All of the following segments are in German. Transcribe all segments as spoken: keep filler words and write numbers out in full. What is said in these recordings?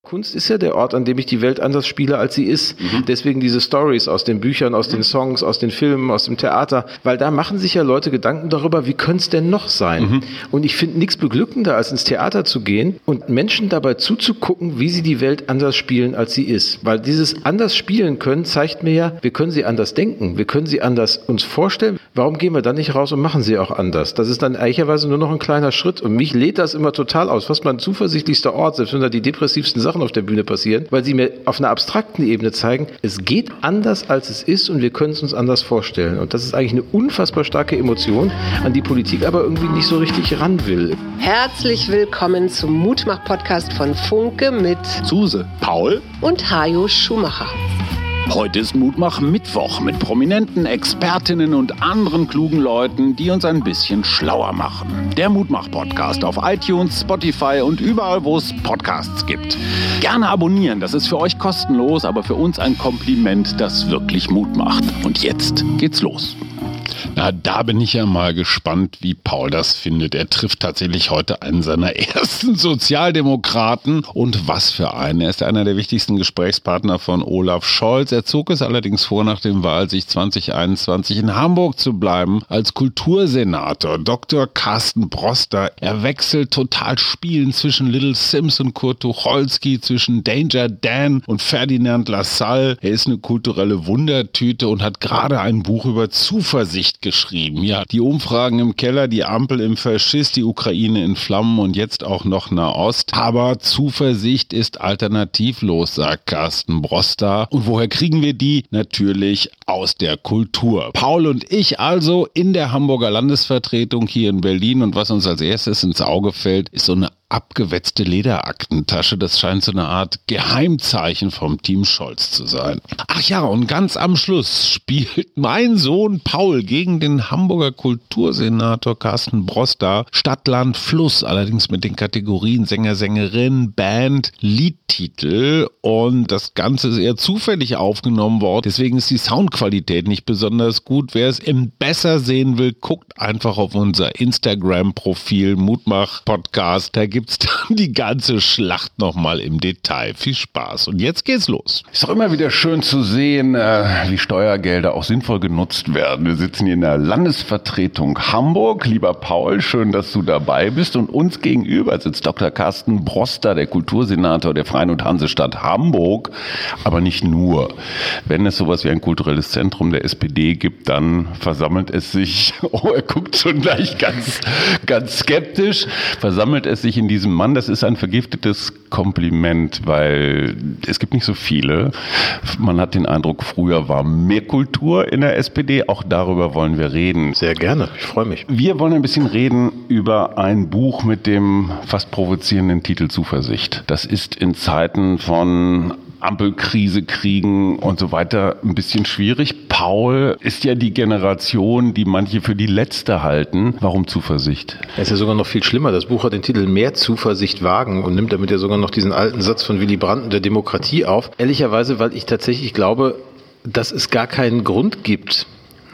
Kunst ist ja der Ort, an dem ich die Welt anders spiele, als sie ist. Mhm. Deswegen diese Stories aus den Büchern, aus den Songs, aus den Filmen, aus dem Theater. Weil da machen sich ja Leute Gedanken darüber, wie könnte es denn noch sein? Mhm. Und ich finde nichts beglückender, als ins Theater zu gehen und Menschen dabei zuzugucken, wie sie die Welt anders spielen, als sie ist. Weil dieses anders spielen können, zeigt mir ja, wir können sie anders denken, wir können sie anders uns vorstellen. Warum gehen wir dann nicht raus und machen sie auch anders? Das ist dann ehrlicherweise nur noch ein kleiner Schritt. Und mich lädt das immer total aus. Fast mein zuversichtlichster Ort, selbst wenn da die depressivsten Sachen auf der Bühne passieren, weil sie mir auf einer abstrakten Ebene zeigen, es geht anders, als es ist und wir können es uns anders vorstellen. Und das ist eigentlich eine unfassbar starke Emotion, an die Politik aber irgendwie nicht so richtig ran will. Herzlich willkommen zum Mutmach-Podcast von Funke mit Suse, Paul und Hajo Schumacher. Heute ist Mutmach-Mittwoch mit prominenten Expertinnen und anderen klugen Leuten, die uns ein bisschen schlauer machen. Der Mutmach-Podcast auf iTunes, Spotify und überall, wo es Podcasts gibt. Gerne abonnieren, das ist für euch kostenlos, aber für uns ein Kompliment, das wirklich Mut macht. Und jetzt geht's los. Na, da bin ich ja mal gespannt, wie Paul das findet. Er trifft tatsächlich heute einen seiner ersten Sozialdemokraten. Und was für einen. Er ist einer der wichtigsten Gesprächspartner von Olaf Scholz. Er zog es allerdings vor, nach dem Wahlsieg zwanzig einundzwanzig in Hamburg zu bleiben, als Kultursenator. Doktor Carsten Broster. Er wechselt total Spielen zwischen Little Sims und Kurt Tucholsky, zwischen Danger Dan und Ferdinand Lassalle. Er ist eine kulturelle Wundertüte und hat gerade ein Buch über Zuversicht geschrieben. Ja, die Umfragen im Keller, die Ampel im Faschist, die Ukraine in Flammen und jetzt auch noch Nahost. Aber Zuversicht ist alternativlos, sagt Carsten Broster. Und woher kriegen wir die? Natürlich aus der Kultur. Paul und ich also in der Hamburger Landesvertretung hier in Berlin. Und was uns als erstes ins Auge fällt, ist so eine abgewetzte Lederaktentasche. Das scheint so eine Art Geheimzeichen vom Team Scholz zu sein. Ach ja, und ganz am Schluss spielt mein Sohn Paul gegen den Hamburger Kultursenator Carsten Broster Stadt, Land, Fluss, allerdings mit den Kategorien Sänger, Sängerin, Band, Liedtitel, und das Ganze ist eher zufällig aufgenommen worden. Deswegen ist die Soundqualität nicht besonders gut. Wer es im besser sehen will, guckt einfach auf unser Instagram-Profil Mutmach Podcast. Da gibt's dann die ganze Schlacht nochmal im Detail. Viel Spaß. Und jetzt geht's los. Ist doch immer wieder schön zu sehen, wie Steuergelder auch sinnvoll genutzt werden. Wir sitzen hier in der Landesvertretung Hamburg. Lieber Paul, schön, dass du dabei bist. Und uns gegenüber sitzt Doktor Carsten Broster, der Kultursenator der Freien und Hansestadt Hamburg. Aber nicht nur. Wenn es sowas wie ein kulturelles Zentrum der S P D gibt, dann versammelt es sich, oh, er guckt schon gleich ganz, ganz skeptisch, versammelt es sich in diesem Mann. Das ist ein vergiftetes Kompliment, weil es gibt nicht so viele. Man hat den Eindruck, früher war mehr Kultur in der S P D. Auch darüber wollen wir reden. Sehr gerne, ich freue mich. Wir wollen ein bisschen reden über ein Buch mit dem fast provozierenden Titel Zuversicht. Das ist in Zeiten von Ampelkrise, Kriegen und so weiter ein bisschen schwierig. Paul ist ja die Generation, die manche für die letzte halten. Warum Zuversicht? Es ist ja sogar noch viel schlimmer. Das Buch hat den Titel Mehr Zuversicht wagen und nimmt damit ja sogar noch diesen alten Satz von Willy Brandt und der Demokratie auf. Ehrlicherweise, weil ich tatsächlich glaube, dass es gar keinen Grund gibt,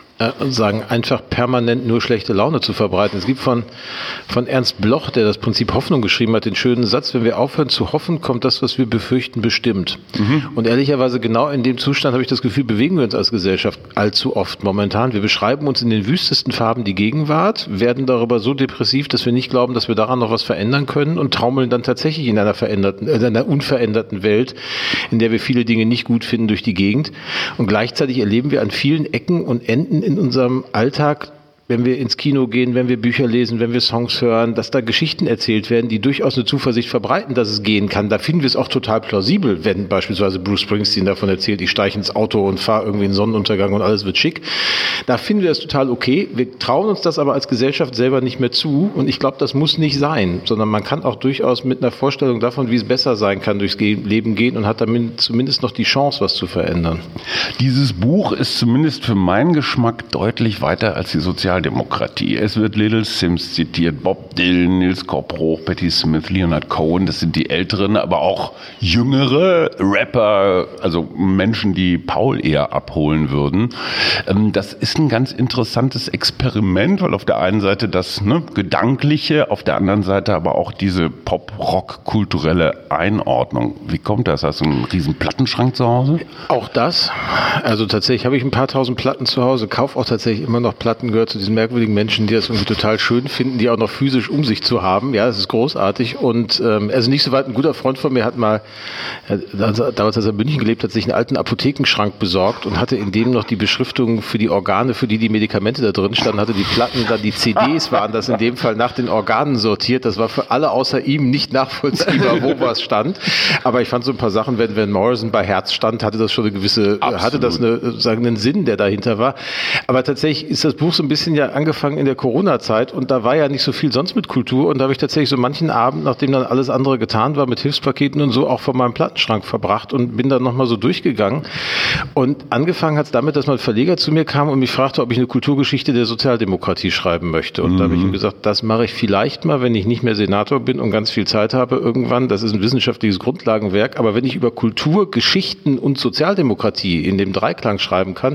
sagen, einfach permanent nur schlechte Laune zu verbreiten. Es gibt von, von Ernst Bloch, der das Prinzip Hoffnung geschrieben hat, den schönen Satz: Wenn wir aufhören zu hoffen, kommt das, was wir befürchten, bestimmt. Mhm. Und ehrlicherweise genau in dem Zustand habe ich das Gefühl, bewegen wir uns als Gesellschaft allzu oft momentan. Wir beschreiben uns in den wüstesten Farben die Gegenwart, werden darüber so depressiv, dass wir nicht glauben, dass wir daran noch was verändern können, und taumeln dann tatsächlich in einer veränderten, in einer unveränderten Welt, in der wir viele Dinge nicht gut finden, durch die Gegend. Und gleichzeitig erleben wir an vielen Ecken und Enden in unserem Alltag, wenn wir ins Kino gehen, wenn wir Bücher lesen, wenn wir Songs hören, dass da Geschichten erzählt werden, die durchaus eine Zuversicht verbreiten, dass es gehen kann. Da finden wir es auch total plausibel, wenn beispielsweise Bruce Springsteen davon erzählt, ich steige ins Auto und fahre irgendwie in den Sonnenuntergang und alles wird schick. Da finden wir das total okay. Wir trauen uns das aber als Gesellschaft selber nicht mehr zu, und ich glaube, das muss nicht sein, sondern man kann auch durchaus mit einer Vorstellung davon, wie es besser sein kann, durchs Leben gehen und hat damit zumindest noch die Chance, was zu verändern. Dieses Buch ist zumindest für meinen Geschmack deutlich weiter als die Sozialdemokratie Sozialdemokratie. Es wird Little Sims zitiert, Bob Dylan, Nils Koppruch, Patti Smith, Leonard Cohen, das sind die Älteren, aber auch jüngere Rapper, also Menschen, die Paul eher abholen würden. Das ist ein ganz interessantes Experiment, weil auf der einen Seite das ne, Gedankliche, auf der anderen Seite aber auch diese Pop-Rock-kulturelle Einordnung. Wie kommt das? Hast du einen riesen Plattenschrank zu Hause? Auch das. Also tatsächlich habe ich ein paar tausend Platten zu Hause, kaufe auch tatsächlich immer noch Platten, gehört zu diesen merkwürdigen Menschen, die das irgendwie total schön finden, die auch noch physisch um sich zu haben. Ja, das ist großartig. Und ähm, also nicht so weit, ein guter Freund von mir hat mal, also, damals als er in München gelebt hat, sich einen alten Apothekenschrank besorgt und hatte in dem noch die Beschriftung für die Organe, für die die Medikamente da drin standen, hatte die Platten, dann die C Ds waren das in dem Fall nach den Organen sortiert. Das war für alle außer ihm nicht nachvollziehbar, wo was stand. Aber ich fand so ein paar Sachen, wenn Van Morrison bei Herz stand, hatte das schon eine gewisse, Absolut. hatte das eine, sagen, einen Sinn, der dahinter war. Aber tatsächlich ist das Buch so ein bisschen ja angefangen in der Corona-Zeit und da war ja nicht so viel sonst mit Kultur und da habe ich tatsächlich so manchen Abend, nachdem dann alles andere getan war, mit Hilfspaketen und so, auch von meinem Plattenschrank verbracht und bin dann nochmal so durchgegangen. Und angefangen hat es damit, dass mein Verleger zu mir kam und mich fragte, ob ich eine Kulturgeschichte der Sozialdemokratie schreiben möchte. Und mhm. da habe ich ihm gesagt, das mache ich vielleicht mal, wenn ich nicht mehr Senator bin und ganz viel Zeit habe irgendwann. Das ist ein wissenschaftliches Grundlagenwerk. Aber wenn ich über Kultur, Geschichten und Sozialdemokratie in dem Dreiklang schreiben kann,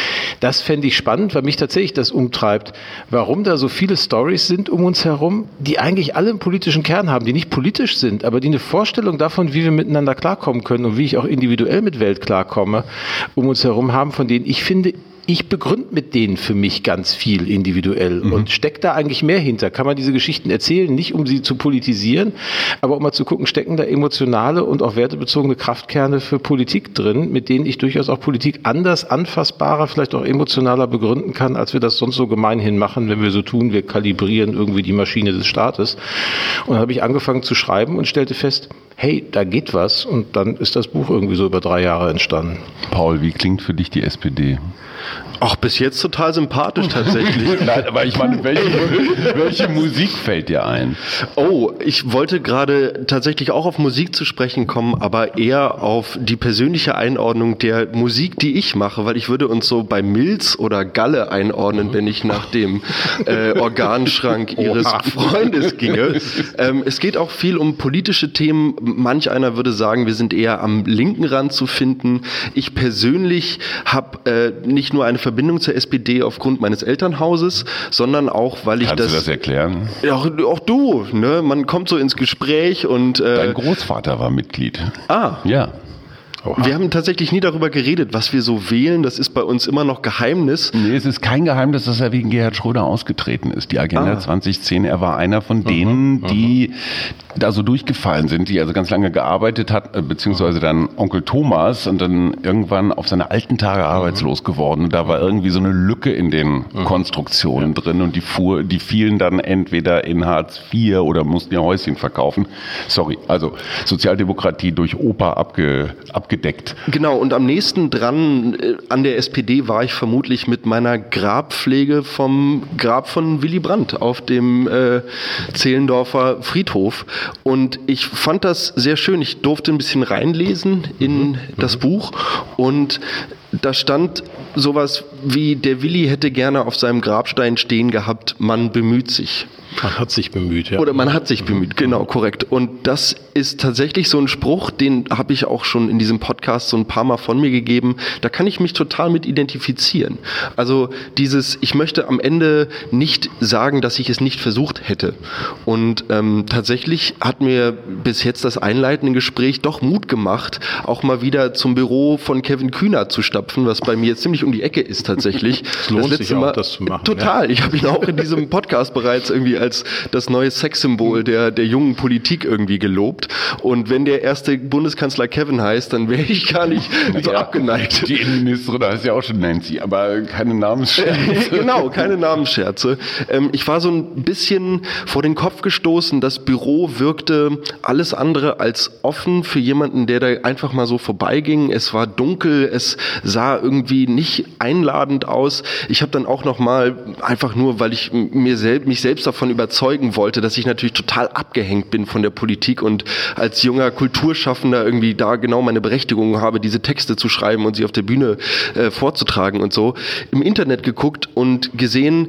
das fände ich spannend, weil mich tatsächlich das umtreibt, warum da so viele Storys sind um uns herum, die eigentlich alle einen politischen Kern haben, die nicht politisch sind, aber die eine Vorstellung davon, wie wir miteinander klarkommen können und wie ich auch individuell mit Welt klarkomme, um uns herum haben, von denen ich finde, ich begründe mit denen für mich ganz viel individuell mhm. und steckt da eigentlich mehr hinter. Kann man diese Geschichten erzählen, nicht um sie zu politisieren, aber um mal zu gucken, stecken da emotionale und auch wertebezogene Kraftkerne für Politik drin, mit denen ich durchaus auch Politik anders, anfassbarer, vielleicht auch emotionaler begründen kann, als wir das sonst so gemeinhin machen, wenn wir so tun, wir kalibrieren irgendwie die Maschine des Staates. Und dann habe ich angefangen zu schreiben und stellte fest, hey, da geht was und dann ist das Buch irgendwie so über drei Jahre entstanden. Paul, wie klingt für dich die S P D? Auch bis jetzt total sympathisch tatsächlich. Nein, aber ich meine, welche, welche Musik fällt dir ein? Oh, ich wollte gerade tatsächlich auch auf Musik zu sprechen kommen, aber eher auf die persönliche Einordnung der Musik, die ich mache, weil ich würde uns so bei Milz oder Galle einordnen, wenn ich nach dem äh, Organschrank ihres Freundes ginge. Ähm, es geht auch viel um politische Themen. Manch einer würde sagen, wir sind eher am linken Rand zu finden. Ich persönlich habe äh, nicht nur eine Verbindung zur S P D aufgrund meines Elternhauses, sondern auch, weil ich Kannst das... Kannst du das erklären? Ja, auch, auch du, ne? Man kommt so ins Gespräch und... Äh, Dein Großvater war Mitglied. Ah. Ja. Oha. Wir haben tatsächlich nie darüber geredet, was wir so wählen. Das ist bei uns immer noch Geheimnis. Nee, es ist kein Geheimnis, dass er wegen Gerhard Schröder ausgetreten ist. Die Agenda ah. zwanzig zehn, er war einer von denen, mhm. die da so durchgefallen sind, die also ganz lange gearbeitet hat, beziehungsweise dann Onkel Thomas und dann irgendwann auf seine alten Tage arbeitslos geworden. Und da war irgendwie so eine Lücke in den mhm. Konstruktionen ja. drin und die fuhr, die fielen dann entweder in Hartz vier oder mussten ihr Häuschen verkaufen. Sorry, also Sozialdemokratie durch Opa abge, abgedeckt. Genau, und am nächsten dran äh, an der S P D war ich vermutlich mit meiner Grabpflege vom Grab von Willy Brandt auf dem äh, Zehlendorfer Friedhof. Und ich fand das sehr schön. Ich durfte ein bisschen reinlesen in mhm. das Buch und da stand sowas wie, der Willi hätte gerne auf seinem Grabstein stehen gehabt, man bemüht sich. Man hat sich bemüht, ja. Oder man hat sich bemüht, genau, korrekt. Und das ist tatsächlich so ein Spruch, den habe ich auch schon in diesem Podcast so ein paar Mal von mir gegeben. Da kann ich mich total mit identifizieren. Also dieses, ich möchte am Ende nicht sagen, dass ich es nicht versucht hätte. Und ähm, tatsächlich hat mir bis jetzt das einleitende Gespräch doch Mut gemacht, auch mal wieder zum Büro von Kevin Kühnert zu stapfen, was bei mir ziemlich um die Ecke ist tatsächlich. Es lohnt das sich auch, Mal, das zu machen. Total. Ja. Ich habe ihn auch in diesem Podcast bereits irgendwie als das neue Sexsymbol der, der jungen Politik irgendwie gelobt. Und wenn der erste Bundeskanzler Kevin heißt, dann wäre ich gar nicht so ja, abgeneigt. Die Innenministerin heißt ja auch schon Nancy, aber keine Namensscherze. Genau, keine Namensscherze. Ähm, ich war so ein bisschen vor den Kopf gestoßen. Das Büro wirkte alles andere als offen für jemanden, der da einfach mal so vorbeiging. Es war dunkel, es sah irgendwie nicht einladend aus. Ich habe dann auch noch mal, einfach nur, weil ich mir sel- mich selbst davon überzeugen wollte, dass ich natürlich total abgehängt bin von der Politik und als junger Kulturschaffender irgendwie da genau meine Berechtigung habe, diese Texte zu schreiben und sie auf der Bühne äh, vorzutragen und so, im Internet geguckt und gesehen,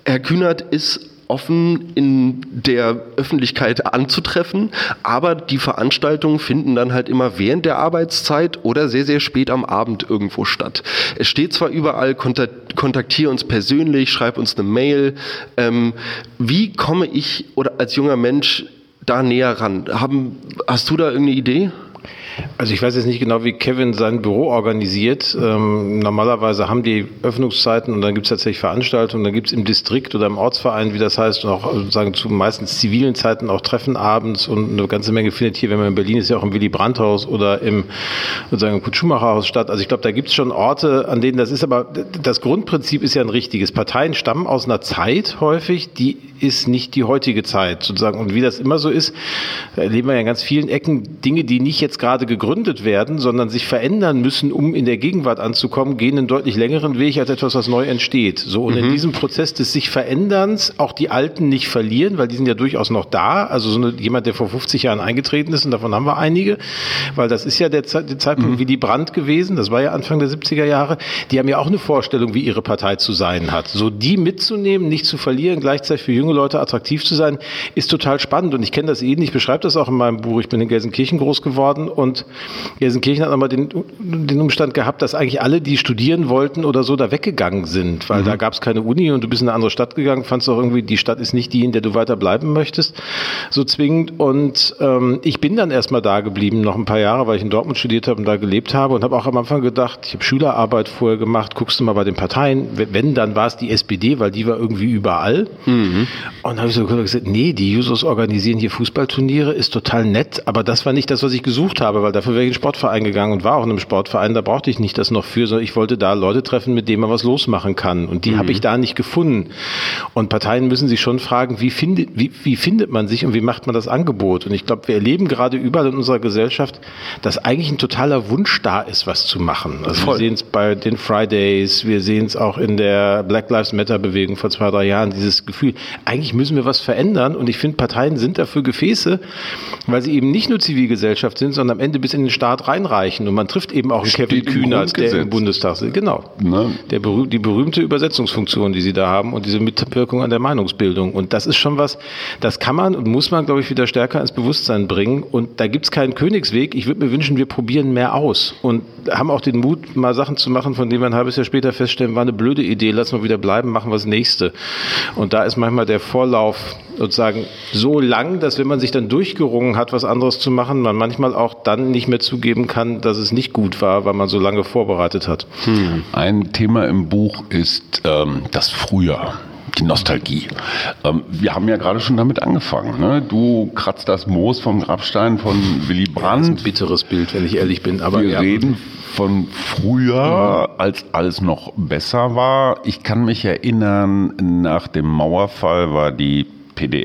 Herr Kühnert ist offen in der Öffentlichkeit anzutreffen, aber die Veranstaltungen finden dann halt immer während der Arbeitszeit oder sehr, sehr spät am Abend irgendwo statt. Es steht zwar überall, kontaktiere uns persönlich, schreib uns eine Mail. Ähm, wie komme ich oder als junger Mensch da näher ran? Haben, hast du da irgendeine Idee? Also ich weiß jetzt nicht genau, wie Kevin sein Büro organisiert. Ähm, normalerweise haben die Öffnungszeiten und dann gibt es tatsächlich Veranstaltungen, dann gibt es im Distrikt oder im Ortsverein, wie das heißt, auch sozusagen zu meistens zivilen Zeiten auch Treffen abends und eine ganze Menge findet hier, wenn man in Berlin ist, ja auch im Willy-Brandt-Haus oder im sozusagen im Kurt-Schumacher-Haus statt. Also ich glaube, da gibt es schon Orte, an denen das ist, aber das Grundprinzip ist ja ein richtiges. Parteien stammen aus einer Zeit häufig, die ist nicht die heutige Zeit sozusagen. Und wie das immer so ist, erleben wir ja in ganz vielen Ecken Dinge, die nicht jetzt gerade gegründet werden, sondern sich verändern müssen, um in der Gegenwart anzukommen, gehen einen deutlich längeren Weg als etwas, was neu entsteht. So, und mhm. in diesem Prozess des sich Veränderns auch die Alten nicht verlieren, weil die sind ja durchaus noch da. Also so eine, jemand, der vor fünfzig Jahren eingetreten ist, und davon haben wir einige, weil das ist ja der, Ze- der Zeitpunkt mhm. wie die Brandt gewesen, das war ja Anfang der siebziger Jahre, die haben ja auch eine Vorstellung, wie ihre Partei zu sein hat. So die mitzunehmen, nicht zu verlieren, gleichzeitig für junge Leute attraktiv zu sein, ist total spannend und ich kenne das ähnlich, ich beschreibe das auch in meinem Buch, ich bin in Gelsenkirchen groß geworden und Gelsenkirchen hat nochmal den, den Umstand gehabt, dass eigentlich alle, die studieren wollten oder so, da weggegangen sind, weil mhm. da gab es keine Uni und du bist in eine andere Stadt gegangen, fandst auch irgendwie, die Stadt ist nicht die, in der du weiter bleiben möchtest, so zwingend und ähm, ich bin dann erstmal da geblieben, noch ein paar Jahre, weil ich in Dortmund studiert habe und da gelebt habe und habe auch am Anfang gedacht, ich habe Schülerarbeit vorher gemacht, guckst du mal bei den Parteien, wenn, dann war es die S P D, weil die war irgendwie überall mhm. und habe ich so gesagt, nee, die Jusos organisieren hier Fußballturniere, ist total nett, aber das war nicht das, was ich gesucht habe, weil dafür wäre ich in den Sportverein gegangen und war auch in einem Sportverein, da brauchte ich nicht das noch für, sondern ich wollte da Leute treffen, mit denen man was losmachen kann und die mhm. habe ich da nicht gefunden. Und Parteien müssen sich schon fragen, wie findet, wie, wie findet man sich und wie macht man das Angebot? Und ich glaube, wir erleben gerade überall in unserer Gesellschaft, dass eigentlich ein totaler Wunsch da ist, was zu machen. Also Voll. Wir sehen es bei den Fridays, wir sehen es auch in der Black Lives Matter Bewegung vor zwei, drei Jahren, dieses Gefühl, eigentlich müssen wir was verändern und ich finde, Parteien sind dafür Gefäße, weil sie eben nicht nur Zivilgesellschaft sind, sondern am Ende bis in den Staat reinreichen. Und man trifft eben auch einen Kevin Kühnert, der im Bundestag sitzt. Genau. Ne? Der berüh- die berühmte Übersetzungsfunktion, die sie da haben und diese Mitwirkung an der Meinungsbildung. Und das ist schon was, das kann man und muss man, glaube ich, wieder stärker ins Bewusstsein bringen. Und da gibt es keinen Königsweg. Ich würde mir wünschen, wir probieren mehr aus und haben auch den Mut, mal Sachen zu machen, von denen wir ein halbes Jahr später feststellen, war eine blöde Idee, lassen wir wieder bleiben, machen wir das Nächste. Und da ist manchmal der Vorlauf sozusagen so lang, dass wenn man sich dann durchgerungen hat, was anderes zu machen, man manchmal auch dann nicht mehr zugeben kann, dass es nicht gut war, weil man so lange vorbereitet hat. Hm. Ein Thema im Buch ist ähm, das Frühjahr. Die Nostalgie. Ähm, wir haben ja gerade schon damit angefangen. Ne? Du kratzt das Moos vom Grabstein von Willy Brandt. Das ist ein bitteres Bild, wenn ich ehrlich bin. Aber wir ja. reden von früher, mhm. als alles noch besser war. Ich kann mich erinnern, nach dem Mauerfall war die P D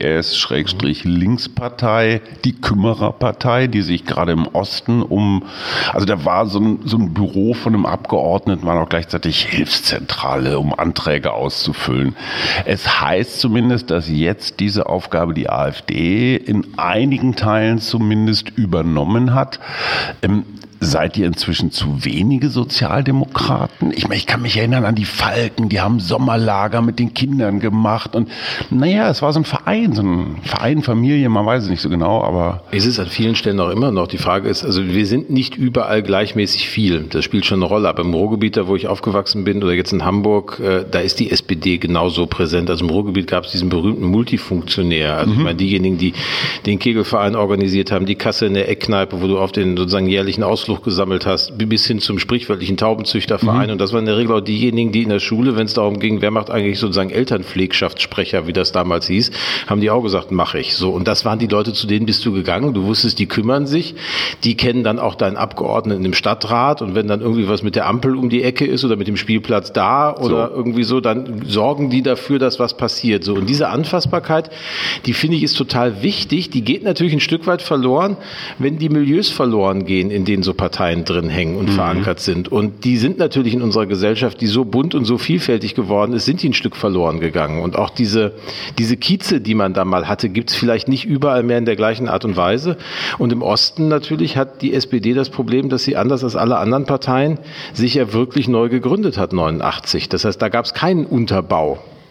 S-Linkspartei, die Kümmererpartei, die sich gerade im Osten um, also da war so ein, so ein Büro von einem Abgeordneten, war auch gleichzeitig Hilfszentrale, um Anträge auszufüllen. Es heißt zumindest, dass jetzt diese Aufgabe die AfD in einigen Teilen zumindest übernommen hat. Ähm, Seid ihr inzwischen zu wenige Sozialdemokraten? Ich meine, ich kann mich erinnern an die Falken, die haben Sommerlager mit den Kindern gemacht und naja, es war so ein Verein, so ein Verein, Familie, man weiß es nicht so genau, aber... Es ist an vielen Stellen auch immer noch. Die Frage ist, also wir sind nicht überall gleichmäßig viel. Das spielt schon eine Rolle, aber im Ruhrgebiet, da wo ich aufgewachsen bin oder jetzt in Hamburg, äh, da ist die S P D genauso präsent. Also im Ruhrgebiet gab es diesen berühmten Multifunktionär. Also mhm. ich meine, diejenigen, die den Kegelverein organisiert haben, die Kasse in der Eckkneipe, wo du auf den sozusagen jährlichen Ausflug gesammelt hast, bis hin zum sprichwörtlichen Taubenzüchterverein. Mhm. Und das waren in der Regel auch diejenigen, die in der Schule, wenn es darum ging, wer macht eigentlich sozusagen Elternpflegschaftssprecher, wie das damals hieß, haben die auch gesagt, mache ich. So. Und das waren die Leute, zu denen bist du gegangen. Du wusstest, die kümmern sich. Die kennen dann auch deinen Abgeordneten im Stadtrat. Und wenn dann irgendwie was mit der Ampel um die Ecke ist oder mit dem Spielplatz da oder so. irgendwie so, dann sorgen die dafür, dass was passiert. So. Und diese Anfassbarkeit, die finde ich ist total wichtig. Die geht natürlich ein Stück weit verloren, wenn die Milieus verloren gehen, in denen so Parteien drin hängen und mhm. verankert sind. Und die sind natürlich in unserer Gesellschaft, die so bunt und so vielfältig geworden ist, sind die ein Stück verloren gegangen. Und auch diese, diese Kieze, die man da mal hatte, gibt es vielleicht nicht überall mehr in der gleichen Art und Weise. Und im Osten natürlich hat die S P D das Problem, dass sie anders als alle anderen Parteien sich ja wirklich neu gegründet hat, neunundachtzig. Das heißt, da gab es keinen Unterbau.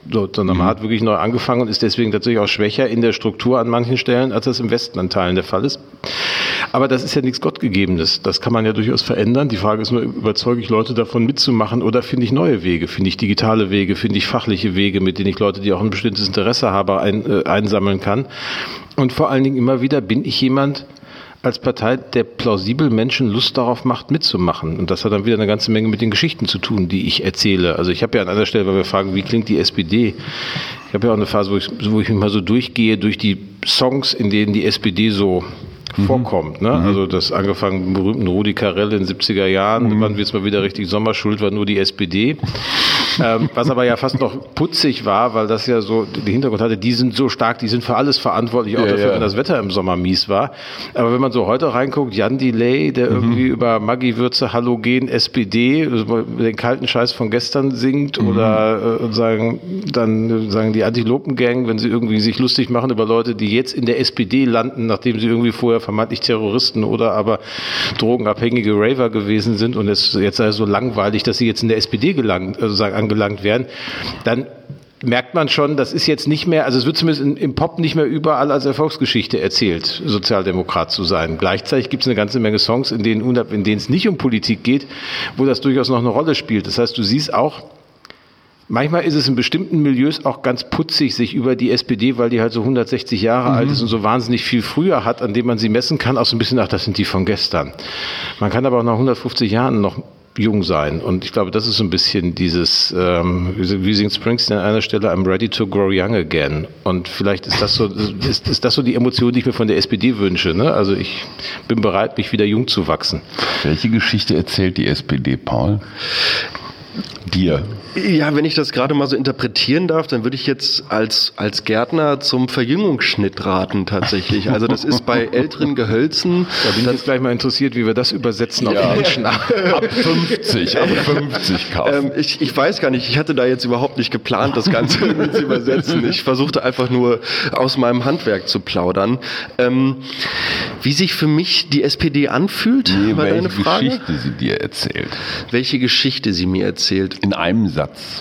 So, sondern man hat wirklich neu angefangen und ist deswegen tatsächlich auch schwächer in der Struktur an manchen Stellen, als das im Westen an Teilen der Fall ist. Aber das ist ja nichts Gottgegebenes. Das kann man ja durchaus verändern. Die Frage ist nur, überzeuge ich Leute davon mitzumachen oder finde ich neue Wege? Finde ich digitale Wege? Finde ich fachliche Wege, mit denen ich Leute, die auch ein bestimmtes Interesse haben, ein, äh, einsammeln kann? Und vor allen Dingen immer wieder, bin ich jemand als Partei, der plausibel Menschen Lust darauf macht, mitzumachen. Und das hat dann wieder eine ganze Menge mit den Geschichten zu tun, die ich erzähle. Also ich habe ja an einer Stelle, weil wir fragen, wie klingt die S P D? Ich habe ja auch eine Phase, wo ich, wo ich mich mal so durchgehe durch die Songs, in denen die S P D so vorkommt. Ne? Mhm. Also das angefangen mit dem berühmten Rudi Carrell in den siebziger Jahren, mhm. wann wird es mal wieder richtig Sommerschuld, war nur die S P D. ähm, was aber ja fast noch putzig war, weil das ja so den Hintergrund hatte, die sind so stark, die sind für alles verantwortlich, auch ja, dafür, ja. wenn das Wetter im Sommer mies war. Aber wenn man so heute reinguckt, Jan Delay, der mhm. irgendwie über Maggi Würze, Halogen, S P D, also den kalten Scheiß von gestern singt mhm. oder äh, sagen dann sagen die Antilopen-Gang, wenn sie irgendwie sich lustig machen über Leute, die jetzt in der S P D landen, nachdem sie irgendwie vorher vermeintlich Terroristen oder aber drogenabhängige Raver gewesen sind und es jetzt sei es so langweilig, dass sie jetzt in der S P D gelangt, also sagen, angelangt werden, dann merkt man schon, das ist jetzt nicht mehr, also es wird zumindest in, im Pop nicht mehr überall als Erfolgsgeschichte erzählt, Sozialdemokrat zu sein. Gleichzeitig gibt es eine ganze Menge Songs, in denen, in denen es nicht um Politik geht, wo das durchaus noch eine Rolle spielt. Das heißt, du siehst auch, manchmal ist es in bestimmten Milieus auch ganz putzig, sich über die S P D, weil die halt so hundertsechzig Jahre mhm. alt ist und so wahnsinnig viel früher hat, an dem man sie messen kann, auch so ein bisschen, ach, das sind die von gestern. Man kann aber auch nach hundertfünfzig Jahren noch jung sein. Und ich glaube, das ist so ein bisschen dieses, ähm, wie singt Springsteen an einer Stelle, I'm ready to grow young again. Und vielleicht ist das so, ist, ist das so die Emotion, die ich mir von der S P D wünsche. Ne? Also ich bin bereit, mich wieder jung zu wachsen. Welche Geschichte erzählt die S P D, Paul? Dir. Ja, wenn ich das gerade mal so interpretieren darf, dann würde ich jetzt als, als Gärtner zum Verjüngungsschnitt raten tatsächlich. Also das ist bei älteren Gehölzen. Da bin ich jetzt gleich mal interessiert, wie wir das übersetzen ja. auf die Menschen. Ab fünfzig, ab fünfzig kaufen. Ähm, ich, ich weiß gar nicht, ich hatte da jetzt überhaupt nicht geplant, das Ganze zu übersetzen. Ich versuchte einfach nur aus meinem Handwerk zu plaudern. Ähm, wie sich für mich die S P D anfühlt, nee, war welche deine Frage? Geschichte sie dir erzählt. Welche Geschichte sie mir erzählt. In einem Satz.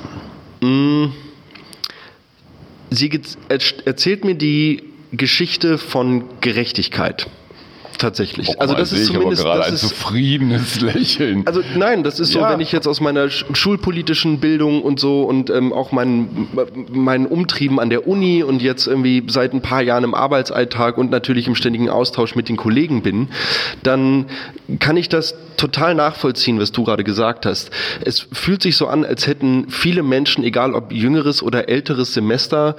Sie erzählt mir die Geschichte von Gerechtigkeit. Tatsächlich. Oh, also das ist zumindest aber gerade ein zufriedenes Lächeln. Also nein, das ist so, ja. wenn ich jetzt aus meiner schulpolitischen Bildung und so und ähm, auch meinen meinen Umtrieben an der Uni und jetzt irgendwie seit ein paar Jahren im Arbeitsalltag und natürlich im ständigen Austausch mit den Kollegen bin, dann kann ich das total nachvollziehen, was du gerade gesagt hast. Es fühlt sich so an, als hätten viele Menschen, egal ob jüngeres oder älteres Semester,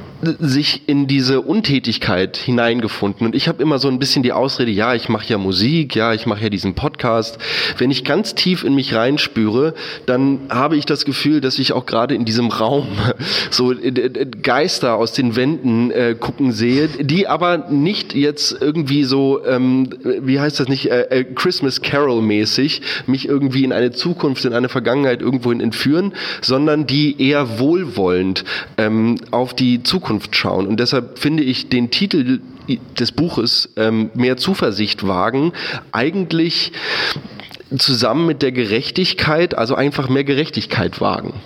sich in diese Untätigkeit hineingefunden. Und ich habe immer so ein bisschen die Ausrede, ja, ich mache ja Musik, ja, ich mache ja diesen Podcast. Wenn ich ganz tief in mich reinspüre, dann habe ich das Gefühl, dass ich auch gerade in diesem Raum so Geister aus den Wänden äh, gucken sehe, die aber nicht jetzt irgendwie so, ähm, wie heißt das nicht, äh, Christmas Carol mäßig mich irgendwie in eine Zukunft, in eine Vergangenheit irgendwohin entführen, sondern die eher wohlwollend ähm, auf die Zukunft schauen. Und deshalb finde ich den Titel des Buches ähm, mehr Zuversicht wagen, eigentlich zusammen mit der Gerechtigkeit, also einfach mehr Gerechtigkeit wagen.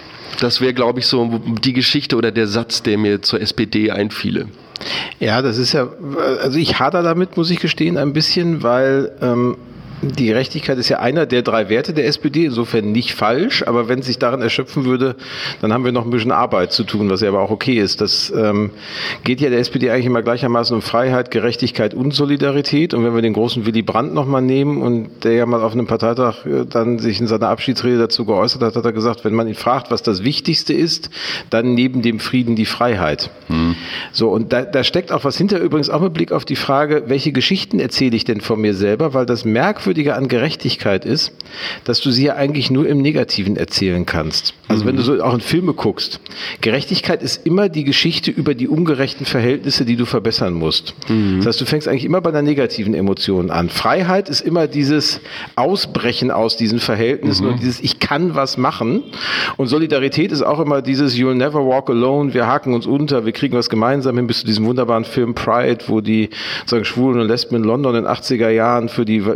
Das wäre, glaube ich, so die Geschichte oder der Satz, der mir zur S P D einfiele. Ja, das ist ja, also ich hader damit, muss ich gestehen, ein bisschen, weil ähm, die Gerechtigkeit ist ja einer der drei Werte der S P D, insofern nicht falsch, aber wenn es sich darin erschöpfen würde, dann haben wir noch ein bisschen Arbeit zu tun, was ja aber auch okay ist. Das ähm, geht ja der S P D eigentlich immer gleichermaßen um Freiheit, Gerechtigkeit und Solidarität. Und wenn wir den großen Willy Brandt nochmal nehmen und der ja mal auf einem Parteitag äh, dann sich in seiner Abschiedsrede dazu geäußert hat, hat er gesagt, wenn man ihn fragt, was das Wichtigste ist, dann neben dem Frieden die Freiheit. Hm. So, und da, da steckt auch was hinter, übrigens auch mit Blick auf die Frage, welche Geschichten erzähle ich denn von mir selber, weil das merkwürdig an Gerechtigkeit ist, dass du sie ja eigentlich nur im Negativen erzählen kannst. Also mhm. wenn du so auch in Filme guckst, Gerechtigkeit ist immer die Geschichte über die ungerechten Verhältnisse, die du verbessern musst. Mhm. Das heißt, du fängst eigentlich immer bei einer negativen Emotion an. Freiheit ist immer dieses Ausbrechen aus diesen Verhältnissen mhm. und dieses Ich kann was machen. Und Solidarität ist auch immer dieses You'll never walk alone, wir haken uns unter, wir kriegen was gemeinsam hin, bis zu diesem wunderbaren Film Pride, wo die sagen, Schwulen und Lesben in London in den achtziger Jahren für die streikenden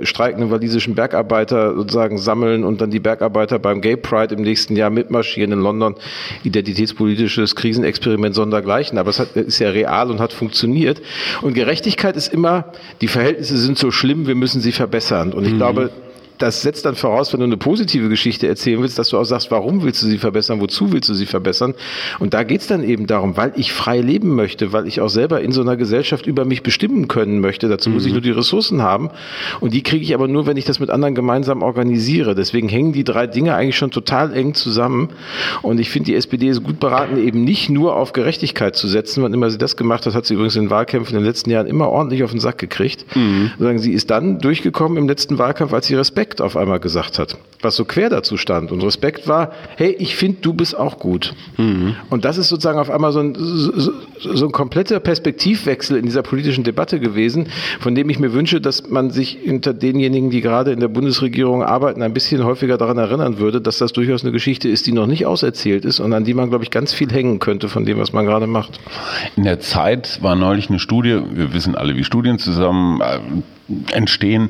eigenen walisischen Bergarbeiter sozusagen sammeln und dann die Bergarbeiter beim Gay Pride im nächsten Jahr mitmarschieren in London. Identitätspolitisches Krisenexperiment sondergleichen. Aber es hat, ist ja real und hat funktioniert. Und Gerechtigkeit ist immer, die Verhältnisse sind so schlimm, wir müssen sie verbessern. Und ich mhm. glaube, das setzt dann voraus, wenn du eine positive Geschichte erzählen willst, dass du auch sagst, warum willst du sie verbessern, wozu willst du sie verbessern? Und da geht's dann eben darum, weil ich frei leben möchte, weil ich auch selber in so einer Gesellschaft über mich bestimmen können möchte. Dazu muss mhm. ich nur die Ressourcen haben. Und die kriege ich aber nur, wenn ich das mit anderen gemeinsam organisiere. Deswegen hängen die drei Dinge eigentlich schon total eng zusammen. Und ich finde, die S P D ist gut beraten, eben nicht nur auf Gerechtigkeit zu setzen. Wann immer sie das gemacht hat, hat sie übrigens in den Wahlkämpfen in den letzten Jahren immer ordentlich auf den Sack gekriegt. Mhm. Sagen, sie ist dann durchgekommen im letzten Wahlkampf, als sie Respekt auf einmal gesagt hat, was so quer dazu stand. Und Respekt war, hey, ich finde, du bist auch gut. Mhm. Und das ist sozusagen auf einmal so ein, so, so ein kompletter Perspektivwechsel in dieser politischen Debatte gewesen, von dem ich mir wünsche, dass man sich hinter denjenigen, die gerade in der Bundesregierung arbeiten, ein bisschen häufiger daran erinnern würde, dass das durchaus eine Geschichte ist, die noch nicht auserzählt ist und an die man, glaube ich, ganz viel hängen könnte von dem, was man gerade macht. In der Zeit war neulich eine Studie, wir wissen alle, wie Studien zusammen äh, entstehen.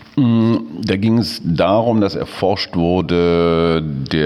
Da ging es darum, dass erforscht wurde,